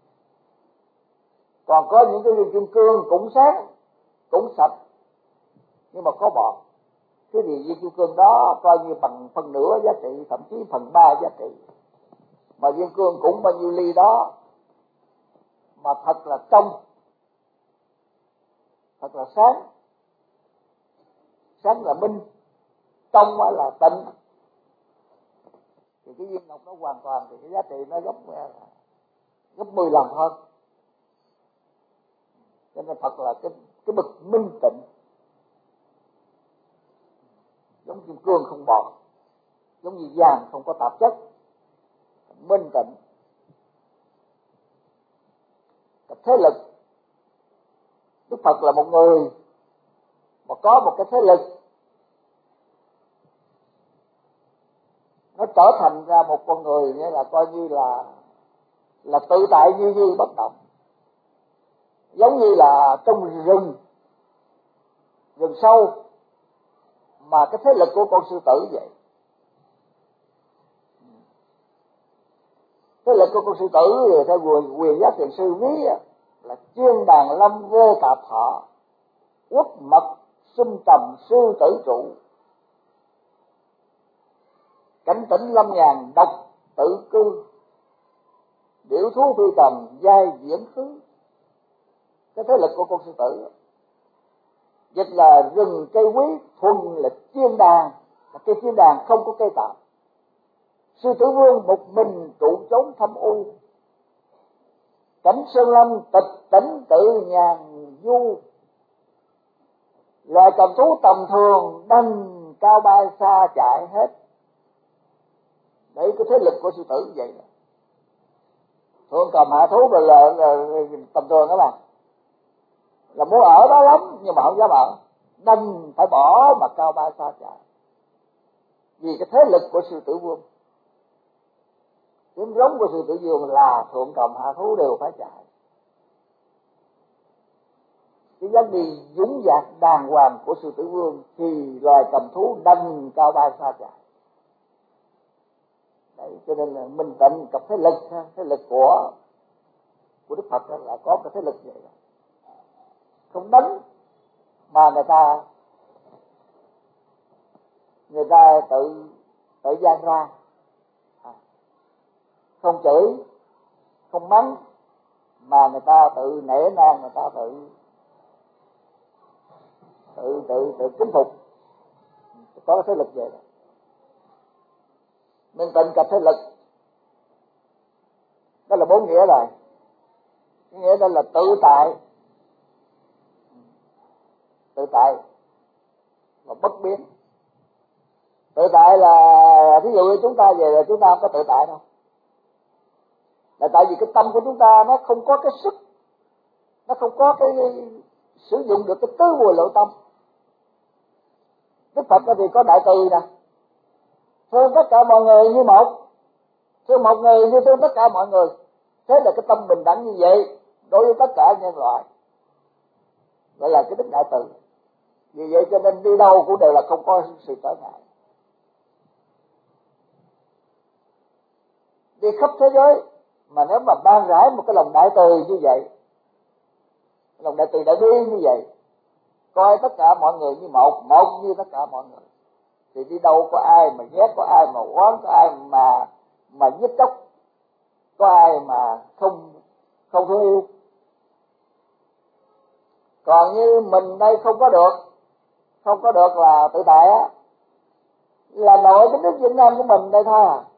Còn có những cái viên kim cương cũng sáng cũng sạch nhưng mà có bọt, cái gì viên kim cương đó coi như bằng phần nửa giá trị, thậm chí phần ba giá trị, mà viên cương cũng bao nhiêu ly đó mà thật là trong, thật là sáng. Sáng là minh, trong là tịnh, thì cái viên ngọc nó hoàn toàn thì cái giá trị nó gấp gấp mười lần hơn. Cho nên Phật là cái cái bậc minh tịnh, giống kim cương không bọt, giống như vàng không có tạp chất, minh tịnh. Cái thế lực, Đức Phật là một người mà có một cái thế lực, nó trở thành ra một con người, nghĩa là coi như là là tự tại như như bất động, giống như là trong rừng rừng sâu mà cái thế lực của con sư tử vậy. Thế lực của con sư tử theo quyền, quyền giác thiền sư ví là chiên đàn lâm vô tạp thọ, uất mật xung trầm sư tử trụ, cảnh tỉnh lâm nhàn độc tự cư, điểu thú phi trần giai diễn khứ. Cái thế lực của con sư tử dịch là rừng cây quý, thuần là chiên đàn, là cây chiên đàn không có cây tạp. Sư tử vương một mình trụ trốn thâm u, cảnh sơn lâm tịch tỉnh tự nhàn du, loài cầm thú tầm thường đành cao bay xa chạy hết. Đấy, cái thế lực của sư tử vậy là thường cầm hạ thú rồi là, là, là tầm thường các bạn, là muốn ở đó lắm nhưng mà không dám ở, đành phải bỏ mà cao bay xa chạy vì cái thế lực của sư tử vương. Tiếng giống của sư tử vương là thượng cầm hạ thú đều phải chạy. Cái dáng đi dũng dạc đàng hoàng của sư tử vương thì loài cầm thú đành cao bay xa chạy. Đấy, cho nên là mình tịnh cặp thế lực, thế lực của của Đức Phật là có cái thế lực vậy đó. Không đánh mà người ta người ta tự tự gian ra, à, không chửi không mắng mà người ta tự nể nang, người ta tự tự tự tự kính phục, có thế lực vậy đó. Nên tịnh cặp thế lực đó là bốn nghĩa rồi. Cái nghĩa đó là tự tại, tự tại và bất biến. Tự tại là ví dụ như chúng ta về là chúng ta không có tự tại đâu, là tại vì cái tâm của chúng ta nó không có cái sức, nó không có cái, cái sử dụng được cái tứ vô lượng tâm. Đức Phật thì có đại từ nè, thương tất cả mọi người như một, thương một người như thương tất cả mọi người. Thế là cái tâm bình đẳng như vậy đối với tất cả nhân loại, gọi là cái đức đại từ. Vì vậy cho nên đi đâu cũng đều là không có sự trở ngại. Đi khắp thế giới mà nếu mà ban rãi một cái lòng đại từ như vậy, lòng đại từ đại bi như vậy, coi tất cả mọi người như một, một như tất cả mọi người, thì đi đâu có ai mà ghét, có ai mà oán, có ai mà mà giết chóc, có ai mà không không thương yêu. Còn như mình đây không có được, không có được là tự tại á, là nội cái nước Việt Nam của mình đây thôi à.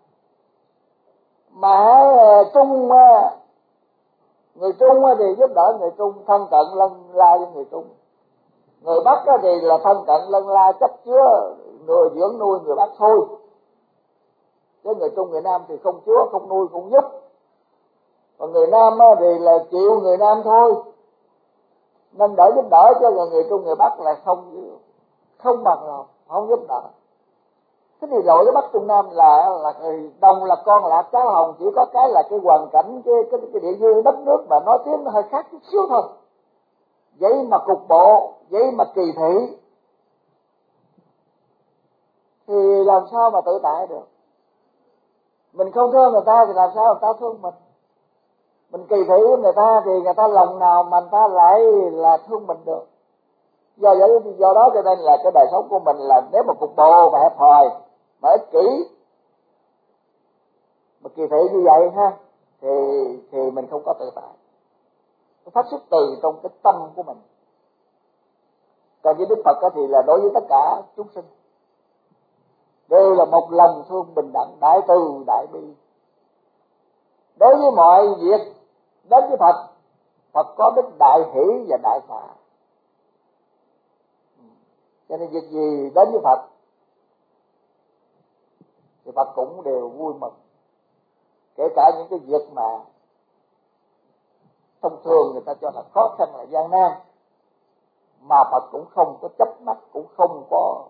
Mà Trung, người Trung thì giúp đỡ người Trung, thân cận lân la với người Trung. Người Bắc thì là thân cận lân la chấp chứa nuôi dưỡng nuôi người Bắc thôi. Chứ người Trung người Nam thì không chứa, không nuôi, không giúp. Còn người Nam thì là chịu người Nam thôi, nên đỡ giúp đỡ, cho người, người Trung người Bắc là không không bằng lòng, không giúp đỡ. Thế thì lỗi cái Bắc Trung Nam là là đồng là con lạc cháu hồng, chỉ có cái là cái hoàn cảnh, cái cái, cái địa duyên đất nước mà nói tiếng nó hơi khác chút xíu thôi. Vậy mà cục bộ, vậy mà kỳ thị, thì làm sao mà tự tại được? Mình không thương người ta thì làm sao người ta thương mình? Mình kỳ thị người ta thì người ta lòng nào mà người ta lại là thương mình được? Do vậy, do đó cho nên là cái đời sống của mình là nếu mà cục bộ và hẹp hòi mà ích kỷ mà kỳ thị như vậy ha, thì thì mình không có tự tại. Nó phát xuất từ trong cái tâm của mình. Còn với Đức Phật thì là đối với tất cả chúng sinh đều là một lòng thương bình đẳng, đại từ đại bi. Đối với mọi việc đến với Phật, Phật có đức đại hỷ và đại xả. Cho nên việc gì đến với Phật thì Phật cũng đều vui mừng. Kể cả những cái việc mà thông thường người ta cho là khó khăn, là gian nan, mà Phật cũng không có chấp mắt, cũng không có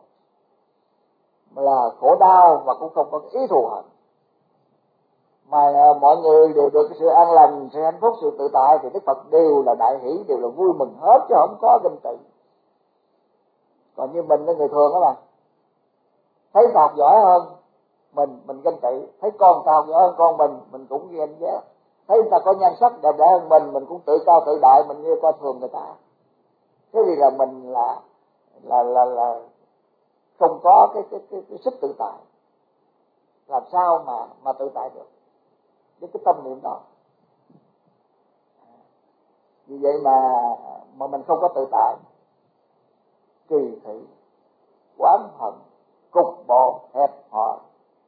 là khổ đau, và cũng không có ý thù hận, mà mọi người đều được cái sự an lành, sự hạnh phúc, sự tự tại, thì Đức Phật đều là đại hỷ, đều là vui mừng hết, chứ không có ganh tị. Còn như mình là người thường đó mà, thấy học giỏi hơn mình, mình ganh tị. Thấy con tao giỏi hơn con mình, mình cũng ghen ghét. Thấy người ta có nhan sắc đẹp đẽ hơn mình, mình cũng tự cao tự đại, mình như coi thường người ta. Thế thì là mình là là là là không có cái cái cái, cái sức tự tại. Làm sao mà mà tự tại được với cái tâm niệm đó? Vì vậy mà mà mình không có tự tại, kỳ thị, oán hận, cục bộ, hẹp hòi.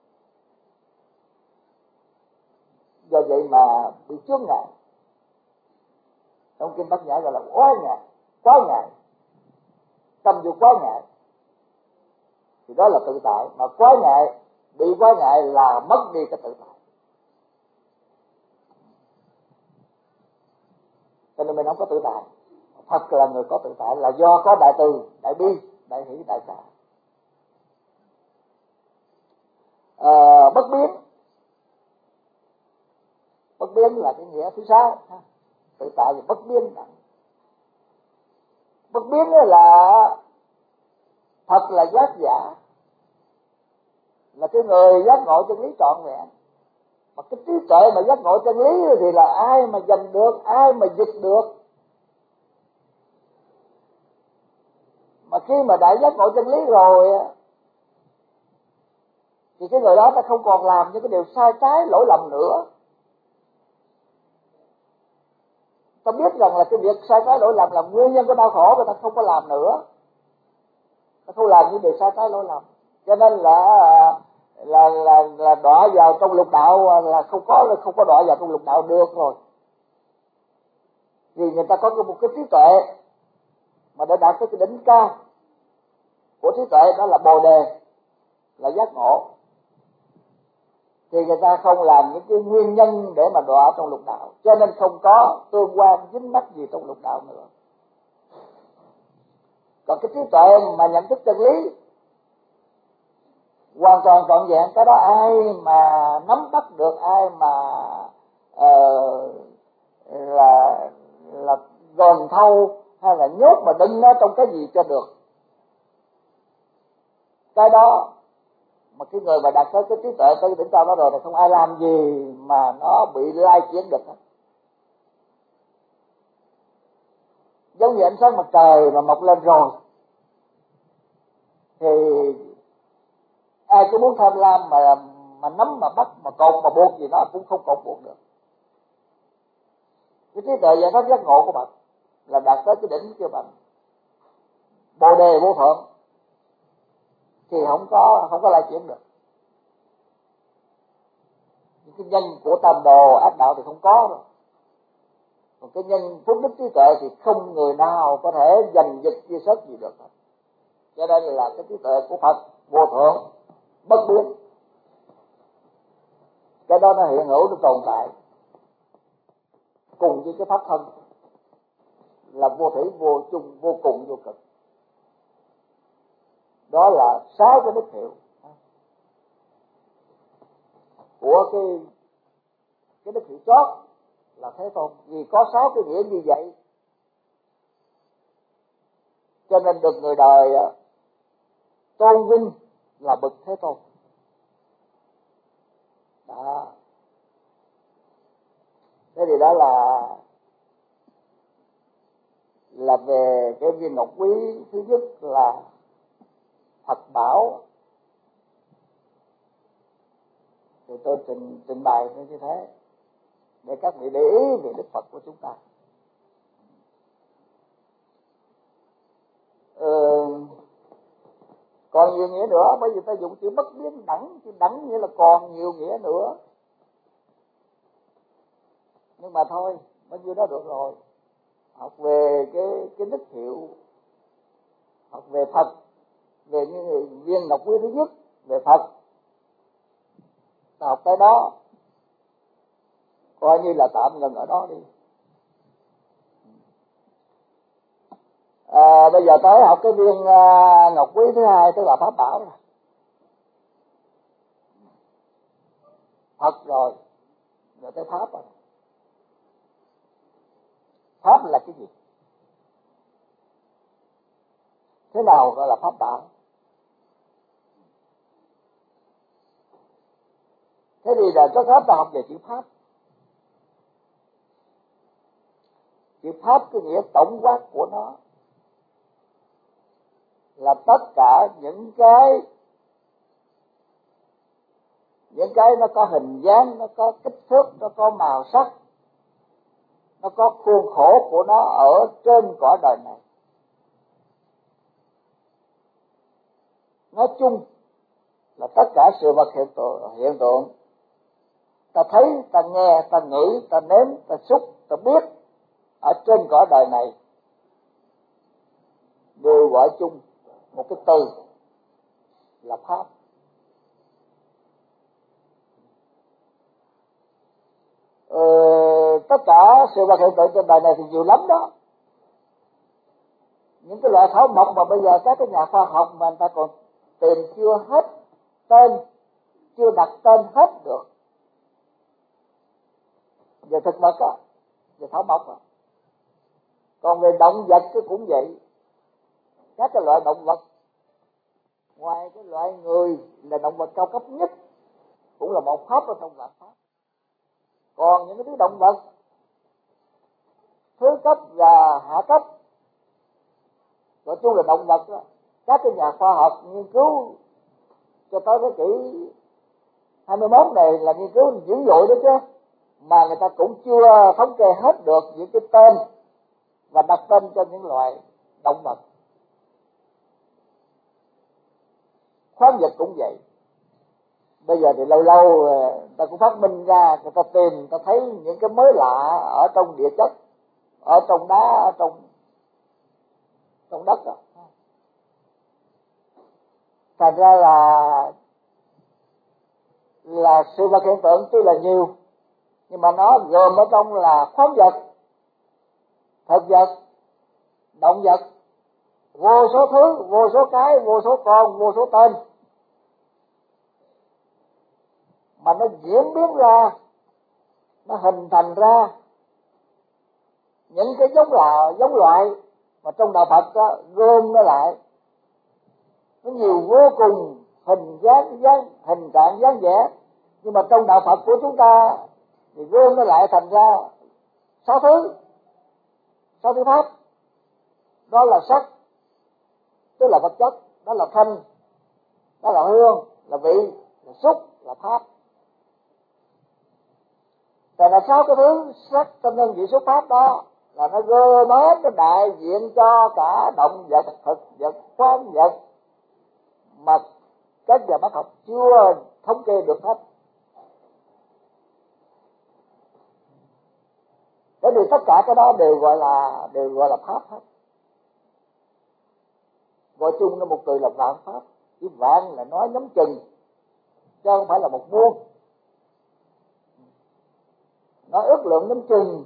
Do vậy mà bị chướng ngại. Trong kinh Bát Nhã gọi là quá ngại, quá ngại, tâm vô quá ngại, thì đó là tự tại. Mà quá ngại, bị quá ngại là mất đi cái tự tại. Cho nên mình không có tự tại. Thật là người có tự tại là do có đại từ, đại bi, đại hỷ, đại xả. À, bất biến. Bất biến là cái nghĩa thứ sáu. Tự tại và bất biến. Bất biến là thật là giác giả, là cái người giác ngộ chân lý trọn vẹn. Mà cái trí tuệ mà giác ngộ chân lý thì là ai mà giành được, ai mà giật được. Mà khi mà đã giác ngộ chân lý rồi thì cái người đó ta không còn làm những cái điều sai trái lỗi lầm nữa. Ta biết rằng là cái việc sai trái lỗi lầm là nguyên nhân của đau khổ, và ta không có làm nữa. Ta không làm những điều sai trái lỗi lầm. Cho nên là là là là đọa vào trong lục đạo là không có không có đọa vào trong lục đạo được rồi. Vì người ta có một cái trí tuệ mà để đạt tới cái đỉnh cao của trí tuệ, đó là Bồ đề, là giác ngộ, thì người ta không làm những cái nguyên nhân để mà đọa trong lục đạo, cho nên không có tương quan dính mắc gì trong lục đạo nữa. Còn cái trí tuệ mà nhận thức chân lý hoàn toàn trọn vẹn, cái đó ai mà nắm bắt được, ai mà uh, là là gòn thâu hay là nhốt mà đinh nó trong cái gì cho được, cái đó mà cái người mà đạt tới cái trí tuệ tới đỉnh cao đó rồi thì không ai làm gì mà nó bị lai chuyển được. Giống như ánh sáng mặt trời mà mọc lên rồi thì ai cứ muốn tham lam mà mà nắm mà bắt mà cột mà buộc gì nó cũng không cột buộc được. Cái trí tuệ giải thoát giác ngộ của bạn là đạt tới cái đỉnh kia bạn Bồ đề vô thượng, thì không có không có lai chuyển được. Những cái nhân của tam đồ ác đạo thì không có rồi. Còn cái nhân phúc đức trí tuệ thì không người nào có thể giành giật chia sớt gì được. Cho nên là cái trí tuệ của Phật vô thượng, bất biến. Cái đó nó hiện hữu, nó tồn tại cùng với cái pháp thân là vô thủy, vô chung, vô cùng, vô cực. Đó là sáu cái đức hiệu của cái cái đức hiệu chót là Thế Tôn. Vì có sáu cái nghĩa như vậy cho nên được người đời tôn vinh là bậc Thế Tôn. Đó. Thế thì đó là là về cái viên ngọc quý. Thứ nhất là Phật bảo, thì tôi trình trình bày như thế để các vị để ý về Đức Phật của chúng ta. Ừ, còn nhiều nghĩa nữa, bởi vì ta dùng chữ bất biến đẳng, chữ đẳng nghĩa là còn nhiều nghĩa nữa. Nhưng mà thôi, bao nhiêu đó được rồi. Học về cái cái đức hiệu, học về Phật, về những viên ngọc quý thứ nhất về Phật, ta học cái đó, coi như là tạm ngừng ở đó đi. À, bây giờ tới học cái viên uh, ngọc quý thứ hai, tức là pháp bảo rồi. Phật rồi, rồi tới pháp rồi. Pháp là cái gì? Thế nào gọi là pháp bảo? Thế thì là trước hết ta học về chữ pháp. Chữ pháp cái nghĩa tổng quát của nó là tất cả những cái những cái nó có hình dáng, nó có kích thước, nó có màu sắc, nó có khuôn khổ của nó ở trên cõi đời này. Nói chung là tất cả sự vật hiện tượng, hiện tượng ta thấy, ta nghe, ta ngửi, ta nếm, ta xúc, ta biết ở trên cõi đời này đều gọi chung một cái từ là pháp. Ờ, tất cả sự vật hiện tượng trên đời này thì nhiều lắm đó. Những cái loại thảo mộc mà bây giờ các cái nhà khoa học mà người ta còn tìm chưa hết tên, chưa đặt tên hết được. Về thực vật á, về thảo mộc á. Còn về động vật thì cũng vậy. Các cái loại động vật, ngoài cái loại người là động vật cao cấp nhất, cũng là một pháp ở trong vạn pháp. Còn những cái thứ động vật thứ cấp và hạ cấp, nói chung là động vật đó, các cái nhà khoa học nghiên cứu cho tới thế kỷ hai mươi mốt này là nghiên cứu dữ dội đó chứ, mà người ta cũng chưa thống kê hết được những cái tên và đặt tên cho những loại động vật. Khoáng vật cũng vậy. Bây giờ thì lâu lâu ta cũng phát minh ra, người ta tìm, người ta thấy những cái mới lạ ở trong địa chất, ở trong đá, ở trong trong đất đó. Thành ra là là sự vật hiện tượng tuy là nhiều, nhưng mà nó gồm ở trong là khoáng vật, thực vật, động vật, vô số thứ, vô số cái, vô số con, vô số tên, mà nó diễn biến ra, nó hình thành ra những cái giống là giống loại mà trong đạo Phật đó, gom nó lại, nó nhiều vô cùng hình dáng, dáng hình trạng, dáng vẻ, nhưng mà trong đạo Phật của chúng ta thì gom nó lại thành ra sáu thứ, sáu thứ pháp. Đó là sắc, tức là vật chất, đó là thanh, đó là hương, là vị, là xúc, là pháp. Tại là sáu cái thứ sắc, thanh, hương, vị, xúc, pháp đó là nó gom hết, nó đại diện cho cả động vật, thực vật, khoáng vật, mà các nhà bác học chưa thống kê được hết. Thế thì tất cả cái đó đều gọi là đều gọi là pháp hết. Gọi chung là một từ là vạn pháp, chứ vạn là nói nhắm chừng, chứ không phải là một muôn. Nó ước lượng nhắm chừng.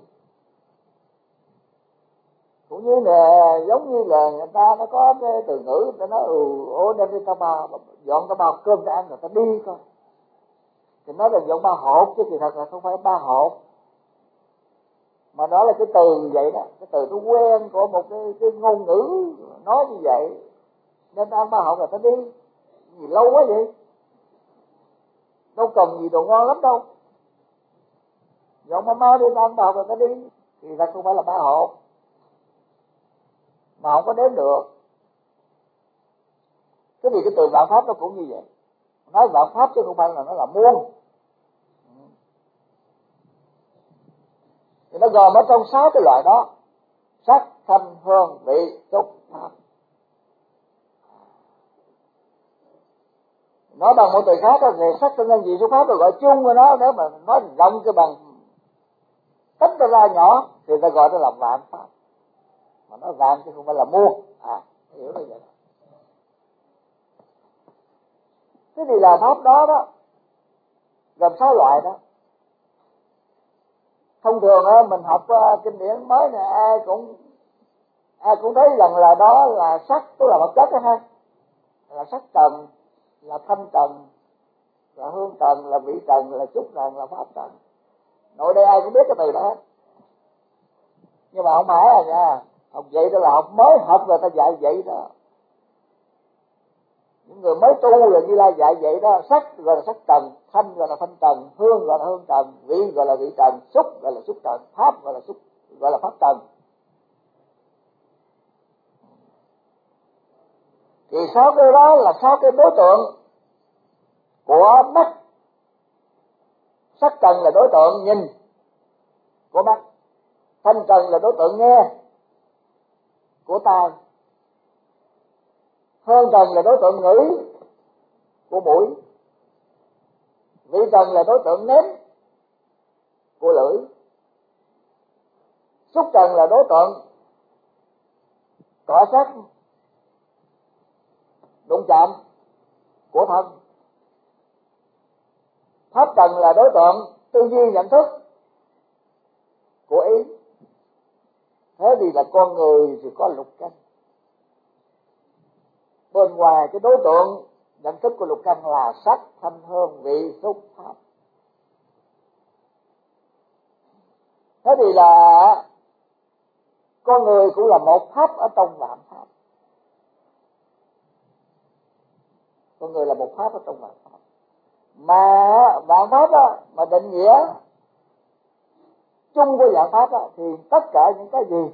Cũng như là giống như là người ta nó có cái từ ngữ người ta nói ừ ô đem đi ta bao dọn ta bao cơm ta ăn rồi ta đi coi. Thì nói là dọn ba hộp chứ kỳ thật là không phải ba hộp. Mà đó là cái từ như vậy đó, cái từ nó quen của một cái, cái ngôn ngữ nói như vậy. Nên ta ăn ba hộp là ta đi. Gì lâu quá vậy? Đâu cần gì đồ ngon lắm đâu. Dọn mau mau đi ta ăn ba hộp là ta đi. Thì thật không phải là ba hộp. Mà không có đếm được. Cái gì cái từ vạn pháp nó cũng như vậy. Nói vạn pháp chứ không phải là nó là muôn. Thì nó gồm ở trong sáu cái loại đó: sắc, thanh, hương, vị, xúc, pháp. Nói bằng một từ khác là về sắc, thanh, hương, vị, xúc, pháp rồi gọi chung của nó. Nếu mà nói rộng cái bằng tách nó ra nhỏ thì ta gọi nó là vạn pháp. Mà nó vạn chứ không phải là muôn. À, hiểu rồi vậy. Cái gì là pháp đó đó gồm sáu loại đó. Thông thường á, mình học uh, kinh điển mới này ai cũng ai cũng thấy rằng là đó là sắc, tức là vật chất đó ha, là sắc trần, là thanh trần, là hương trần, là vị trần, là xúc trần, là pháp trần. Nội đây ai cũng biết cái từ đó. Nhưng mà không phải à nha, học vậy đó là học mới học rồi ta dạy vậy đó. Những người mới tu là Như Lai dạy vậy đó. Sắc gọi là sắc trần, thanh gọi là thanh trần, hương gọi là hương trần, vị gọi là vị trần, xúc gọi là xúc trần, pháp gọi là xúc gọi là pháp trần. Thì sáu cái đó là sáu cái đối tượng của mắt. Sắc trần là đối tượng nhìn của mắt, thanh trần là đối tượng nghe của tai, hương trần là đối tượng ngửi của mũi, vị trần là đối tượng nếm của lưỡi, xúc trần là đối tượng cọ sát đụng chạm của thân, pháp trần là đối tượng tư duy nhận thức của ý. Thế thì là con người thì có lục căn. Bên ngoài cái đối tượng nhận thức của lục căn là sắc, thanh, hương, vị, xúc, pháp. Thế thì là con người cũng là một pháp ở trong vạn pháp. Con người là một pháp ở trong vạn pháp. Mà vạn pháp đó, mà định nghĩa chung của vạn pháp đó, thì tất cả những cái gì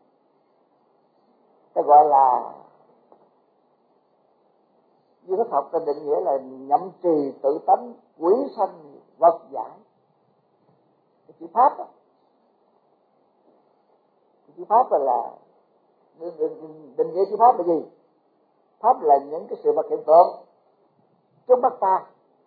ta gọi là như Đức học ta định nghĩa là nhậm trì tự tánh, quỷ sanh, vật giải. Cái chữ pháp đó, cái chữ pháp là định, định, định nghĩa chữ pháp là gì? Pháp là những cái sự vật hiện tượng trước mắt ta,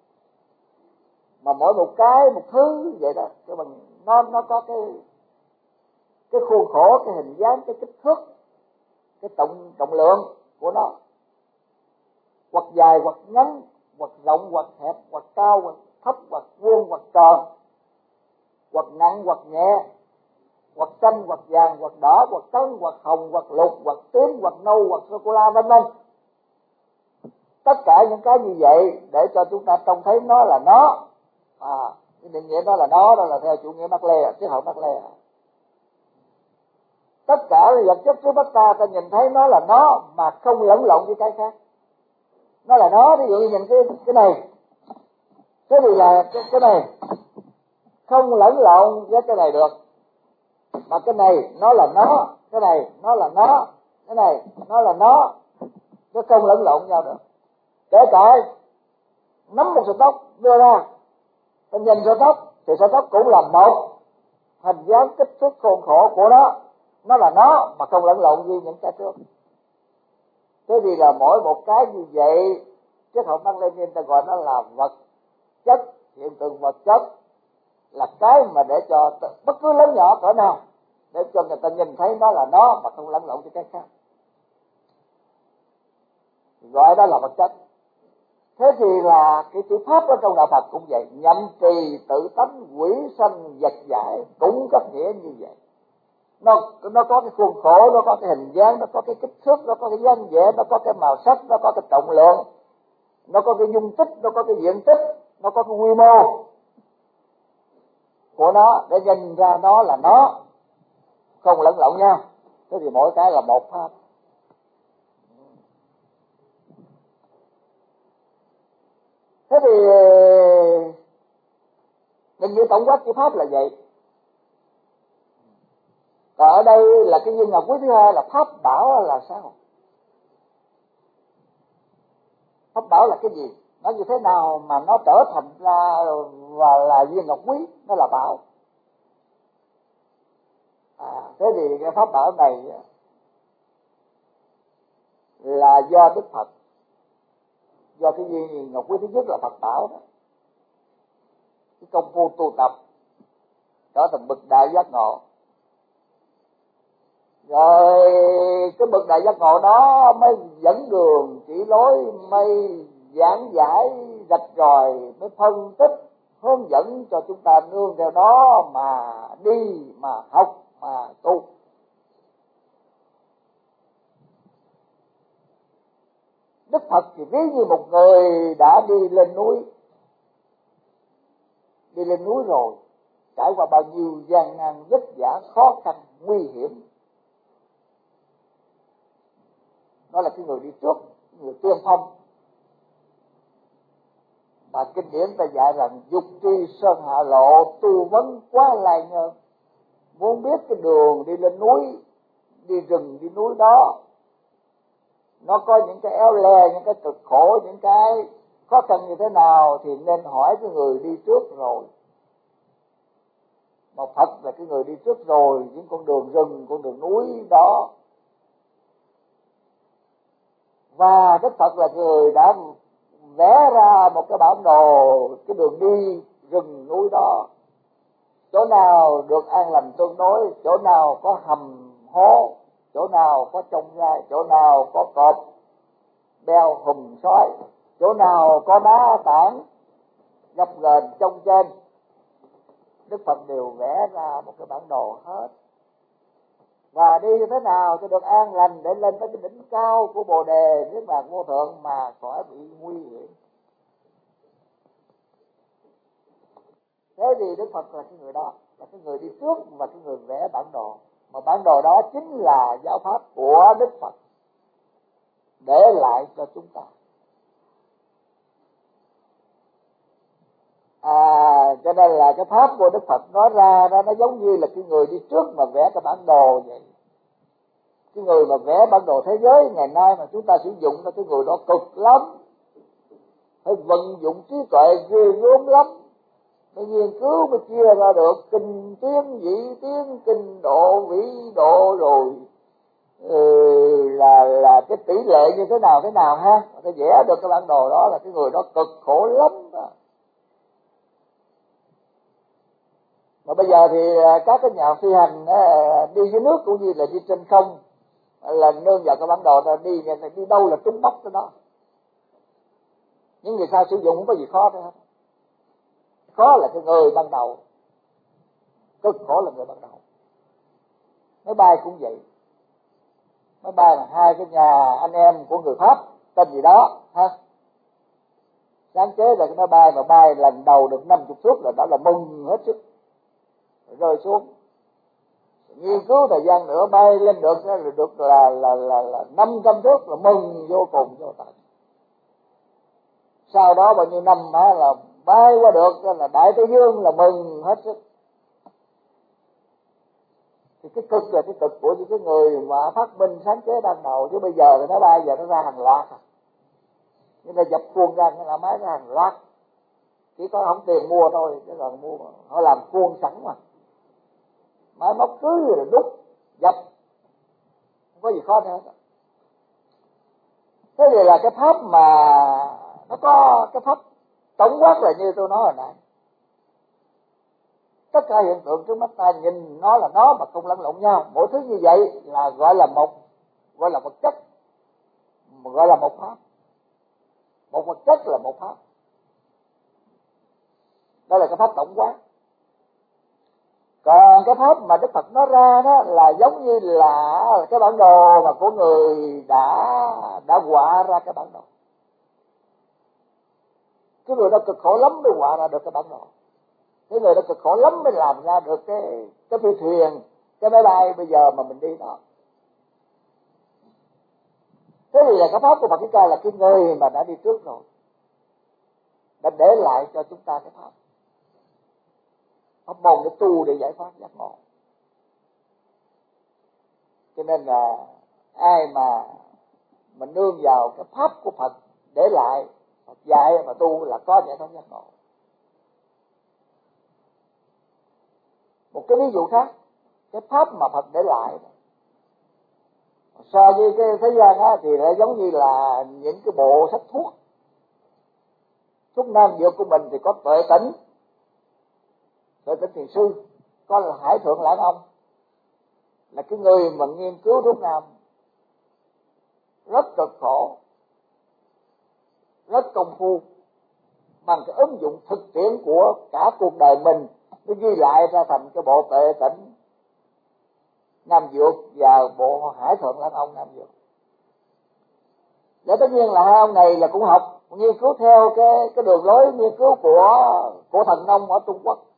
mà mỗi một cái một thứ vậy đó, cái bằng nó nó có cái cái khuôn khổ, cái hình dáng, cái kích thước, cái trọng trọng lượng của nó, hoặc dài hoặc ngắn, hoặc rộng hoặc hẹp, hoặc cao hoặc thấp, hoặc vuông hoặc tròn, hoặc nặng hoặc nhẹ, hoặc xanh hoặc vàng, hoặc đỏ, hoặc trắng, hoặc hồng, hoặc lục, hoặc tím, hoặc nâu, hoặc sô cô la, vân vân. Tất cả những cái như vậy để cho chúng ta trông thấy nó là nó. À, cái định nghĩa đó là nó, đó là theo chủ nghĩa Mác Lê, triết học Mác Lê. Tất cả vật chất trước mắt ta, ta nhìn thấy nó là nó mà không lẫn lộn với cái khác. Nó là nó, ví dụ như nhìn cái cái này, thế thì là cái, cái này không lẫn lộn với cái này được, mà cái này nó là nó, cái này nó là nó, cái này nó là nó, nó không lẫn lộn nhau được. Kể cả nắm một sợi tóc đưa ra, ta nhìn sợi tóc thì sợi tóc cũng là một hình dáng kích thước khôn khổ của nó, nó là nó mà không lẫn lộn như những cái trước. Thế thì là mỗi một cái như vậy triết học Mác Lênin ta gọi nó là vật chất, hiện tượng vật chất là cái mà để cho bất cứ lớn nhỏ cỡ nào để cho người ta nhìn thấy nó là nó mà không lẫn lộn với cái khác, gọi đó là vật chất. Thế thì là cái chữ pháp ở trong đạo Phật cũng vậy, nhậm trì tự tánh quỷ sanh vật giải cũng có nghĩa như vậy. Nó nó có cái khuôn khổ, nó có cái hình dáng, nó có cái kích thước, nó có cái dáng vẻ, nó có cái màu sắc, nó có cái trọng lượng, nó có cái dung tích, nó có cái diện tích, nó có cái quy mô của nó để nhìn ra nó là nó, không lẫn lộn nhau. Thế thì mỗi cái là một pháp. Thế thì định nghĩa tổng quát chữ pháp là vậy. Còn ở đây là cái viên ngọc quý thứ hai là pháp bảo là sao? Pháp bảo là cái gì? Nó như thế nào mà nó trở thành ra và là viên ngọc quý, nó là bảo. À, thế thì cái pháp bảo này là do Đức Phật, do cái viên ngọc quý thứ nhất là Phật bảo đó, cái công phu tu tập trở thành bậc đại giác ngộ. Rồi cái bậc đại giác ngộ đó mới dẫn đường chỉ lối, mới giảng giải rạch ròi, mới phân tích hướng dẫn cho chúng ta nương theo đó mà đi, mà học, mà tu. Đức Phật thì ví như một người đã đi lên núi, đi lên núi rồi trải qua bao nhiêu gian nan vất vả, khó khăn, nguy hiểm. Đó là cái người đi trước, người tiên phong. Và kinh điển ta dạy rằng dục tri sơn hạ lộ, tu vấn quá lai nhân. Muốn biết cái đường đi lên núi, đi rừng, đi núi đó, nó có những cái éo le, những cái cực khổ, những cái khó khăn như thế nào thì nên hỏi cái người đi trước rồi. Mà Phật là cái người đi trước rồi những con đường rừng, con đường núi đó. Và Đức Phật là người đã vẽ ra một cái bản đồ cái đường đi rừng núi đó. Chỗ nào được an lành tương đối, chỗ nào có hầm hố, chỗ nào có trông gai, chỗ nào có cọp beo hùm sói, chỗ nào có đá tảng gập ghềnh trong trên. Đức Phật đều vẽ ra một cái bản đồ hết. Và đi như thế nào cho được an lành để lên tới cái đỉnh cao của Bồ Đề Niết Bàn vô thượng mà khỏi bị nguy hiểm. Thế thì Đức Phật là cái người đó, là cái người đi trước và cái người vẽ bản đồ. Mà bản đồ đó chính là giáo pháp của Đức Phật để lại cho chúng ta. À, cho nên là cái pháp của Đức Phật nói ra đó, nó giống như là cái người đi trước mà vẽ cái bản đồ vậy. Cái người mà vẽ bản đồ thế giới ngày nay mà chúng ta sử dụng là cái người đó cực lắm, phải vận dụng trí tuệ ghê gớm lắm, mới nghiên cứu mới chia ra được kinh tiến, vị tiến, kinh độ, vĩ độ rồi ừ, là là cái tỷ lệ như thế nào thế nào ha. Phải vẽ được cái bản đồ đó là cái người đó cực khổ lắm đó. Mà bây giờ thì các cái nhà phi hành đi dưới nước cũng như là đi trên không, là nương vào cái bản đồ đó đi, đi đâu là trúng đốc tới đó. Những người sao sử dụng không có gì khó đâu hết. Khó là cái người ban đầu, cực khổ là người ban đầu. Máy bay cũng vậy. Máy bay là hai cái nhà anh em của người Pháp tên gì đó ha, sáng chế là cái máy bay mà bay lần đầu được năm mươi phút là đó là mừng hết sức, rơi xuống nghiên cứu thời gian nữa bay lên được là được là là là, là năm trăm phút là mừng vô cùng vô tận. Sau đó bao nhiêu năm á là bay qua được là đại tây dương là mừng hết sức. Thì cái cực là cái cực của những cái người mà phát minh sáng chế ban đầu, chứ bây giờ thì nó bay giờ nó ra hàng loạt à. Nhưng mà dập khuôn ra nó là máy ra hàng loạt, chỉ có không tiền mua thôi, chứ còn mua họ làm khuôn sẵn mà, máy móc cứ là đúc dập, không có gì khó nữa. Thế thì là cái pháp mà Nó có cái pháp tổng quát là như tôi nói hồi nãy. Tất cả hiện tượng trước mắt ta nhìn nó là nó mà không lẫn lộn nhau. Mỗi thứ như vậy là gọi là một, gọi là vật chất, gọi là một pháp. Một vật chất là một pháp. Đó là cái pháp tổng quát. Còn cái pháp mà Đức Phật nói ra đó là giống như là cái bản đồ mà của người đã đã họa ra cái bản đồ. Cái người đó cực khổ lắm mới họa ra được cái bản đồ. Cái người đó cực khổ lắm mới làm ra được cái cái phi thuyền, cái máy bay bây giờ mà mình đi đó. Thế thì là cái pháp của Phật Thích Ca là cái người mà đã đi trước rồi, đã để lại cho chúng ta cái pháp. Pháp môn để tu để giải thoát giác ngộ. Cho nên là ai mà mình nương vào cái pháp của Phật để lại, Phật dạy mà tu là có giải thoát giác ngộ. Một cái ví dụ khác, cái pháp mà Phật để lại so với cái thế gian á, thì nó giống như là những cái bộ sách thuốc. Thuốc nam dược của mình thì có Tuệ Tĩnh, Tuệ Tĩnh Thiền Sư, có là Hải Thượng Lãng Ông, là cái người mà nghiên cứu thuốc nam rất cực khổ, rất công phu, bằng cái ứng dụng thực tiễn của cả cuộc đời mình mới ghi lại ra thành cái bộ Tuệ Tĩnh Nam Dược và bộ Hải Thượng Lãng Ông Nam Dược. Để tất nhiên là hai ông này là cũng học nghiên cứu theo cái cái đường lối nghiên cứu của của thần nông ở Trung Quốc,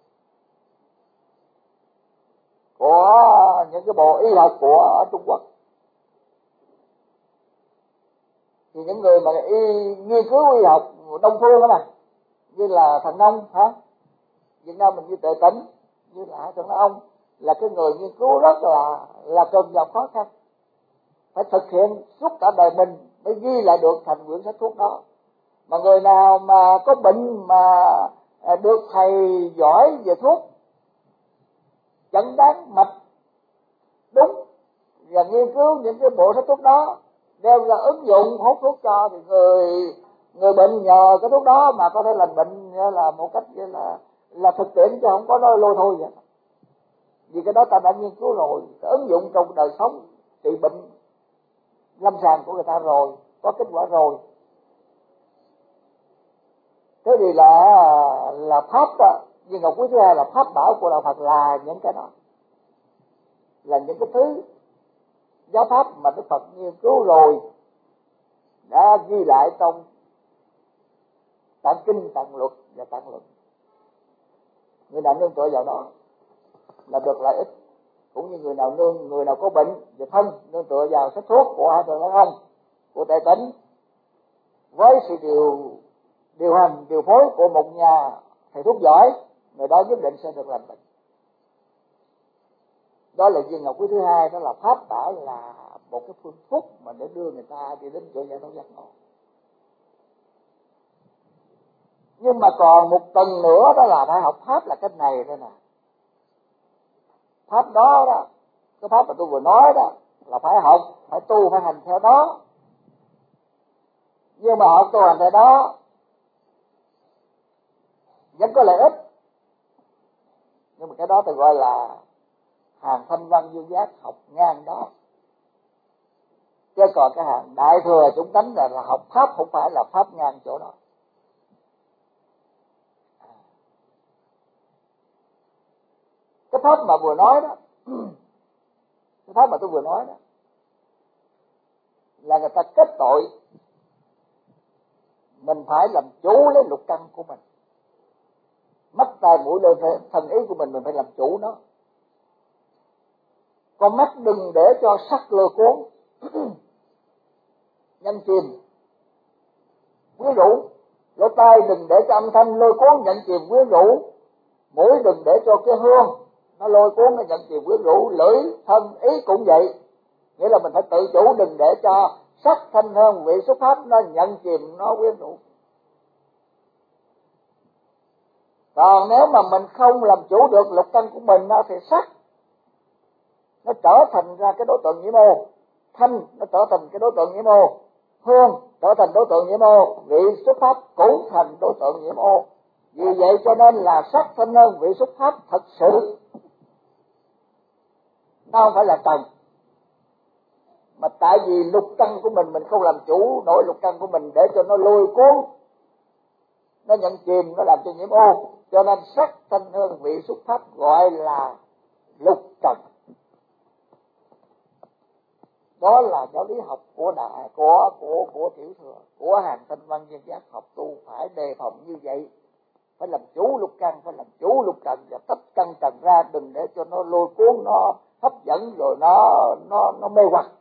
của những cái bộ y học của ở Trung Quốc. Thì những người mà y nghiên cứu y học đông phương đó mà, như là thần nông hả, Việt Nam mình như Tuệ Tĩnh, như là Hải Thượng Lãng Ông, là cái người nghiên cứu rất là là cực nhọc khó khăn, phải thực hiện suốt cả đời mình mới ghi lại được thành quyển sách thuốc đó. Mà người nào mà có bệnh mà được thầy giỏi về thuốc chẩn đoán mạch đúng và nghiên cứu những cái bộ sách thuốc đó đem ra ứng dụng hút thuốc cho, thì người người bệnh nhờ cái thuốc đó mà có thể lành bệnh là một cách là là thực tiễn, chứ không có nói lôi thôi vậy. Vì cái đó ta đã nghiên cứu rồi, ứng dụng trong đời sống trị bệnh lâm sàng của người ta rồi, có kết quả rồi. Thế thì là là pháp đó, viên ngọc quý thứ hai là pháp bảo của đạo Phật là những cái đó, là những cái thứ giáo pháp mà Đức Phật nghiên cứu rồi đã ghi lại trong tạng kinh, tạng luật và tạng luận. Người nào nương tựa vào đó là được lợi ích, cũng như người nào nương người nào có bệnh về thân nương tựa vào sách thuốc của Hải Thượng Lãng Ông, của Tuệ Tĩnh, với sự điều điều hành điều phối của một nhà thầy thuốc giỏi, người đó nhất định sẽ được lành bệnh. Đó là viên ngọc quý thứ hai, đó là pháp bảo, là một cái phương thuốc mà để đưa người ta đi đến chỗ giải thoát giác ngộ. Nhưng mà còn một tầng nữa, đó là phải học pháp là cái này đây nè. Pháp đó đó, cái pháp mà tôi vừa nói đó là phải học, phải tu, phải hành theo đó. Nhưng mà học tu hành theo đó vẫn có lợi ích, nhưng mà cái đó tôi gọi là hàng thanh văn dương giác, học ngang đó. Chứ còn cái hàng đại thừa chúng tánh là, là học pháp, không phải là pháp ngang chỗ đó. Cái pháp mà vừa nói đó, cái pháp mà tôi vừa nói đó là người ta kết tội mình phải làm chủ lấy lục căn của mình, mắt tai mũi lưỡi thân ý của mình mình phải làm chủ nó. Con mắt đừng để cho sắc lôi cuốn nhân chìm quyến rũ, lỗ tai đừng để cho âm thanh lôi cuốn nhận chìm quyến rũ, mũi đừng để cho cái hương nó lôi cuốn nó nhận chìm quyến rũ, lưỡi thân ý cũng vậy. Nghĩa là mình phải tự chủ, đừng để cho sắc thanh hương vị xúc pháp nó nhận chìm nó quyến rũ. Còn nếu mà mình không làm chủ được lục căn của mình đó, thì sắc nó trở thành ra cái đối tượng nhiễm ô, thanh nó trở thành cái đối tượng nhiễm ô, hương trở thành đối tượng nhiễm ô, vị xuất pháp cũng thành đối tượng nhiễm ô. Vì vậy cho nên là sắc thanh hơn vị xuất pháp thật sự nó không phải là trần, mà tại vì lục căn của mình mình không làm chủ nổi lục căn của mình để cho nó lôi cuốn, nó nhận chìm, nó làm cho nhiễm ô, cho nên sắc thanh hương vị xuất pháp gọi là lục trần. Đó là giáo lý học của đại của của của tiểu thừa, của hàng thanh văn nhân giác học tu phải đề phòng như vậy, phải làm chủ lục căn, phải làm chủ lục trần và tách căn trần ra, đừng để cho nó lôi cuốn, nó hấp dẫn rồi nó nó nó mê hoặc.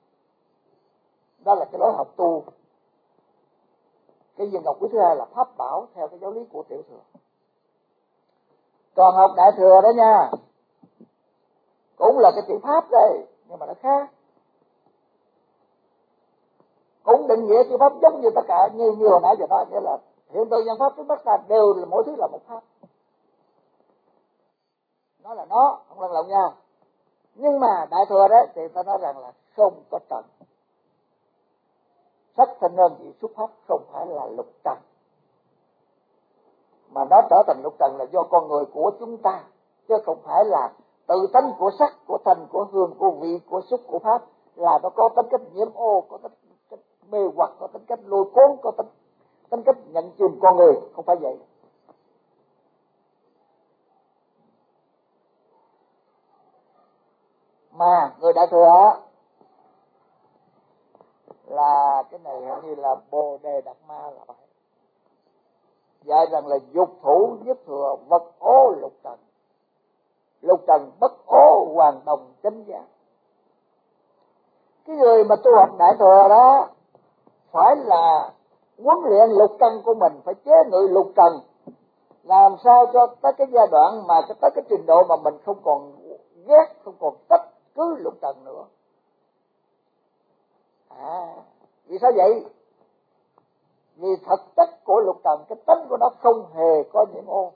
Đó là cái lối học tu. Cái viên ngọc quý thứ hai là pháp bảo theo cái giáo lý của tiểu thừa. Còn học đại thừa đó nha, cũng là cái chữ pháp đây, nhưng mà nó khác. Cũng định nghĩa chữ pháp giống như tất cả, như như hồi nãy giờ nói, nghĩa là hiện tượng nhân pháp trước mắt ta đều là mỗi thứ là một pháp. Nó là nó, không lẫn lộn nha. Nhưng mà đại thừa đấy thì ta nói rằng là không có trần. Sắc thanh hơn vị xuất pháp không phải là lục trần, mà nó trở thành lục trần là do con người của chúng ta, chứ không phải là tự tánh của sắc, của thanh, của hương, của vị, của xúc, của pháp là nó có tính cách nhiễm ô, có tính cách mê hoặc, có tính cách lôi cuốn, có tính tính cách nhận chìm con người, không phải vậy. Mà người đại thừa là cái này như là Bồ Đề Đạt Ma là vậy, dạy rằng là dục thủ nhất thừa vật ố lục trần, lục trần bất ố hoàn đồng chánh giác. Cái người mà tu học đại thừa đó phải là huấn luyện lục căn của mình, phải chế ngự lục trần, làm sao cho tới cái giai đoạn mà tới cái trình độ mà mình không còn ghét, không còn trách cứ lục trần nữa. À, vì sao vậy? Vì thực chất của lục trần, cái tính của nó không hề có nhiễm ô.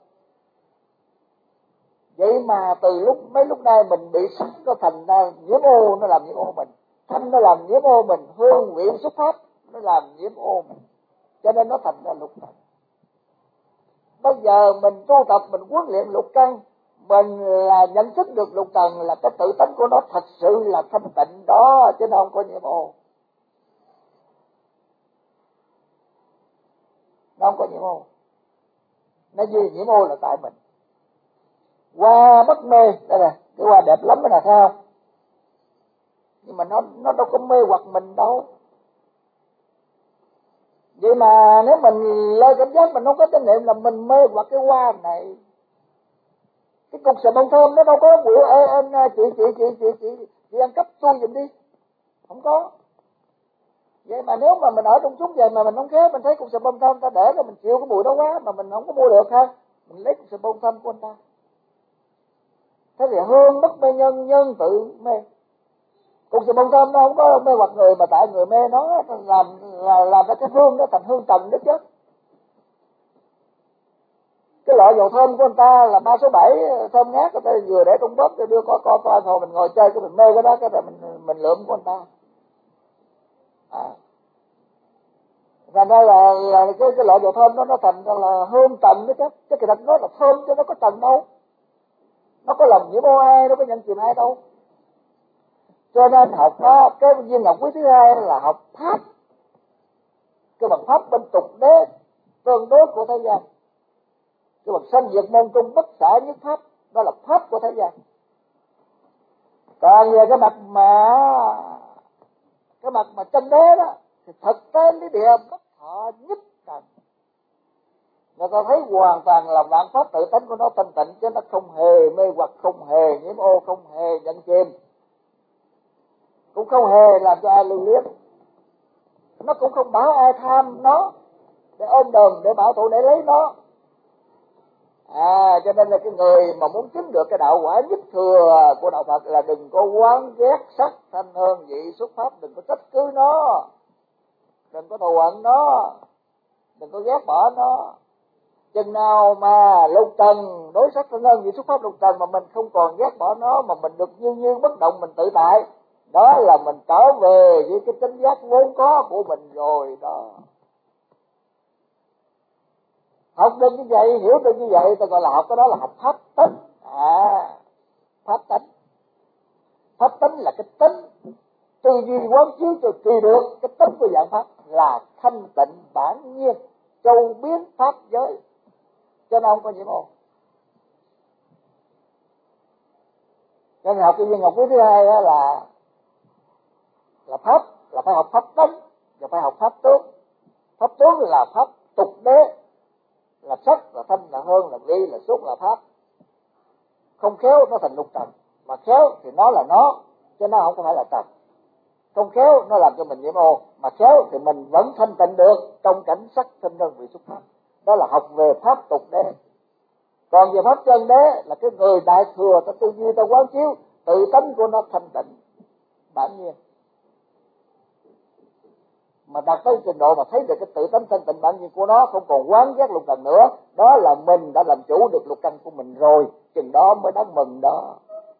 Vậy mà từ lúc mấy lúc nay mình bị sắc nó thành ra nhiễm ô, nó làm nhiễm ô mình, thanh nó làm nhiễm ô mình, hương vị xuất pháp nó làm nhiễm ô mình, cho nên nó thành ra lục trần. Bây giờ mình tu tập, mình huấn luyện lục căn, mình là nhận thức được lục trần là cái tự tánh của nó thật sự là thanh tịnh đó, chứ nó không có nhiễm ô. Nó không có nhiễm ô. Nó gì nhiễm ô là tại mình. Hoa mất mê, đây nè, cái hoa đẹp lắm đó nè, thấy không? Nhưng mà nó nó đâu có mê hoặc mình đâu. Vậy mà nếu mình lơi cảm giác mình không có tín niệm là mình mê hoặc cái hoa này. Cái cục xà bông thơm nó đâu có biểu ê em chị chị chị chị chị chị ăn cắp tôi giùm đi, không có. Vậy mà nếu mà mình ở trong chúng vậy mà mình không khéo, mình thấy cục xà bông thơm ta để rồi mình chịu cái mùi đó quá mà mình không có mua được ha, mình lấy cục xà bông thơm của anh ta. Thế thì hương bất mê nhân, nhân tự mê. Cục xà bông thơm nó không có mê hoặc người, mà tại người mê nó làm là làm ra cái hương nó thành hương trần đó chứ. Cái loại dầu thơm của anh ta là ba số bảy thơm ngát, người ta vừa để trong bóp, đưa coi coi coi thôi, mình ngồi chơi cái mình mê cái đó, cái rồi mình mình lượm của anh ta. À. Và đó là, là cái cái loại dầu thơm đó nó thành là hương trần đó chứ, chứ kỳ thật nó là thơm chứ nó có trần đâu, nó có lòng nhiễm ô ai, nó có nhận chìm ai đâu. Cho nên học đó, cái viên ngọc quý thứ hai là học pháp, cái bằng pháp bên tục đế tương đối của thế gian, cái bằng sanh diệt môn trung bất xả nhất pháp, đó là pháp của thế gian. Còn về cái mặt mà cái mặt mà chân đế đó thì thực tế lý địa bất thọ nhất trần, người ta thấy hoàn toàn là vạn pháp tự tánh của nó thanh tịnh, chứ nó không hề mê hoặc, không hề nhiễm ô, không hề nhận chìm, cũng không hề làm cho ai lưu luyến, nó cũng không bảo ai tham nó để ôm đồm, để bảo thủ, để lấy nó. À, cho nên là cái người mà muốn chứng được cái đạo quả nhất thừa của đạo Phật là đừng có oán ghét sắc thanh hương vị xuất pháp, đừng có trách cứ nó, đừng có thù hận nó, đừng có ghét bỏ nó. Chừng nào mà lục trần, đối sắc thanh hương vị xuất pháp lục trần mà mình không còn ghét bỏ nó, mà mình được như như bất động, mình tự tại, Đó là mình trở về với cái tính giác vốn có của mình rồi đó. Học được như vậy, hiểu được như vậy, ta gọi là học cái đó là học pháp tánh. À, pháp tánh. Pháp tánh là cái tính tư duy quán chiếu cho kỳ được. Cái tính của dạng pháp là thanh tịnh bản nhiên, châu biến pháp giới, cho nên không có gì môn. Cho nên học cái viên học quý thứ hai đó là là pháp, là phải học pháp tánh và phải học pháp tướng. Pháp tướng là pháp tục đế, là sắc, là thanh, là hương, là vi, là xúc, là pháp. Không khéo nó thành lục trần, mà khéo thì nó là nó, chứ nó không phải là trần. Không khéo nó làm cho mình nhiễm ô, mà khéo thì mình vẫn thanh tịnh được trong cảnh sắc thanh đơn vị xuất pháp. Đó là học về pháp tục đế. Còn về pháp chân đế là cái người đại thừa, ta tư duy, ta quán chiếu, tự tánh của nó thanh tịnh bản nhiên. Mà đạt tới trình độ mà thấy được cái tự tánh thanh tịnh bản nhiên của nó, không còn quán giác lục trần nữa, đó là mình đã làm chủ được lục căn của mình rồi, chừng đó mới đáng mừng đó.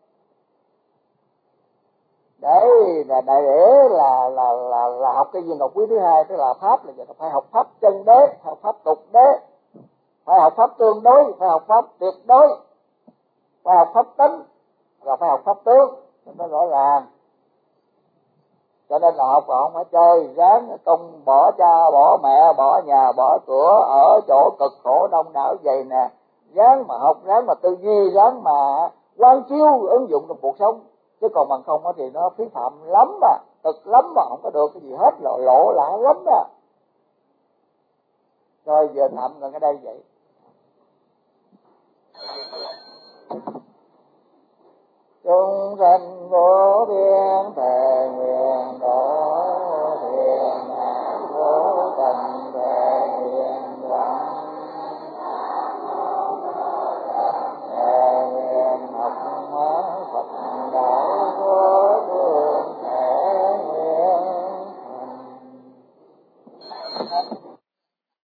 Đấy là đại để là là là là học cái viên ngọc quý thứ hai, tức là pháp, là phải học pháp chân đế, học pháp tục đế, phải học pháp tương đối, phải học pháp tuyệt đối, phải học pháp tánh, và phải học pháp tướng, nó rõ ràng. Cho nên là học không phải chơi, ráng công bỏ cha, bỏ mẹ, bỏ nhà, bỏ cửa, ở chỗ cực khổ đông đảo vậy nè. Ráng mà học, ráng mà tư duy, ráng mà quán chiếu, ứng dụng trong cuộc sống. Chứ còn bằng không thì nó phí phạm lắm mà, cực lắm mà, không có được cái gì hết, lộ lộ lạ lắm à. Rồi giờ tạm ngừng ở đây vậy. Chúng sanh vô biên thề nguyện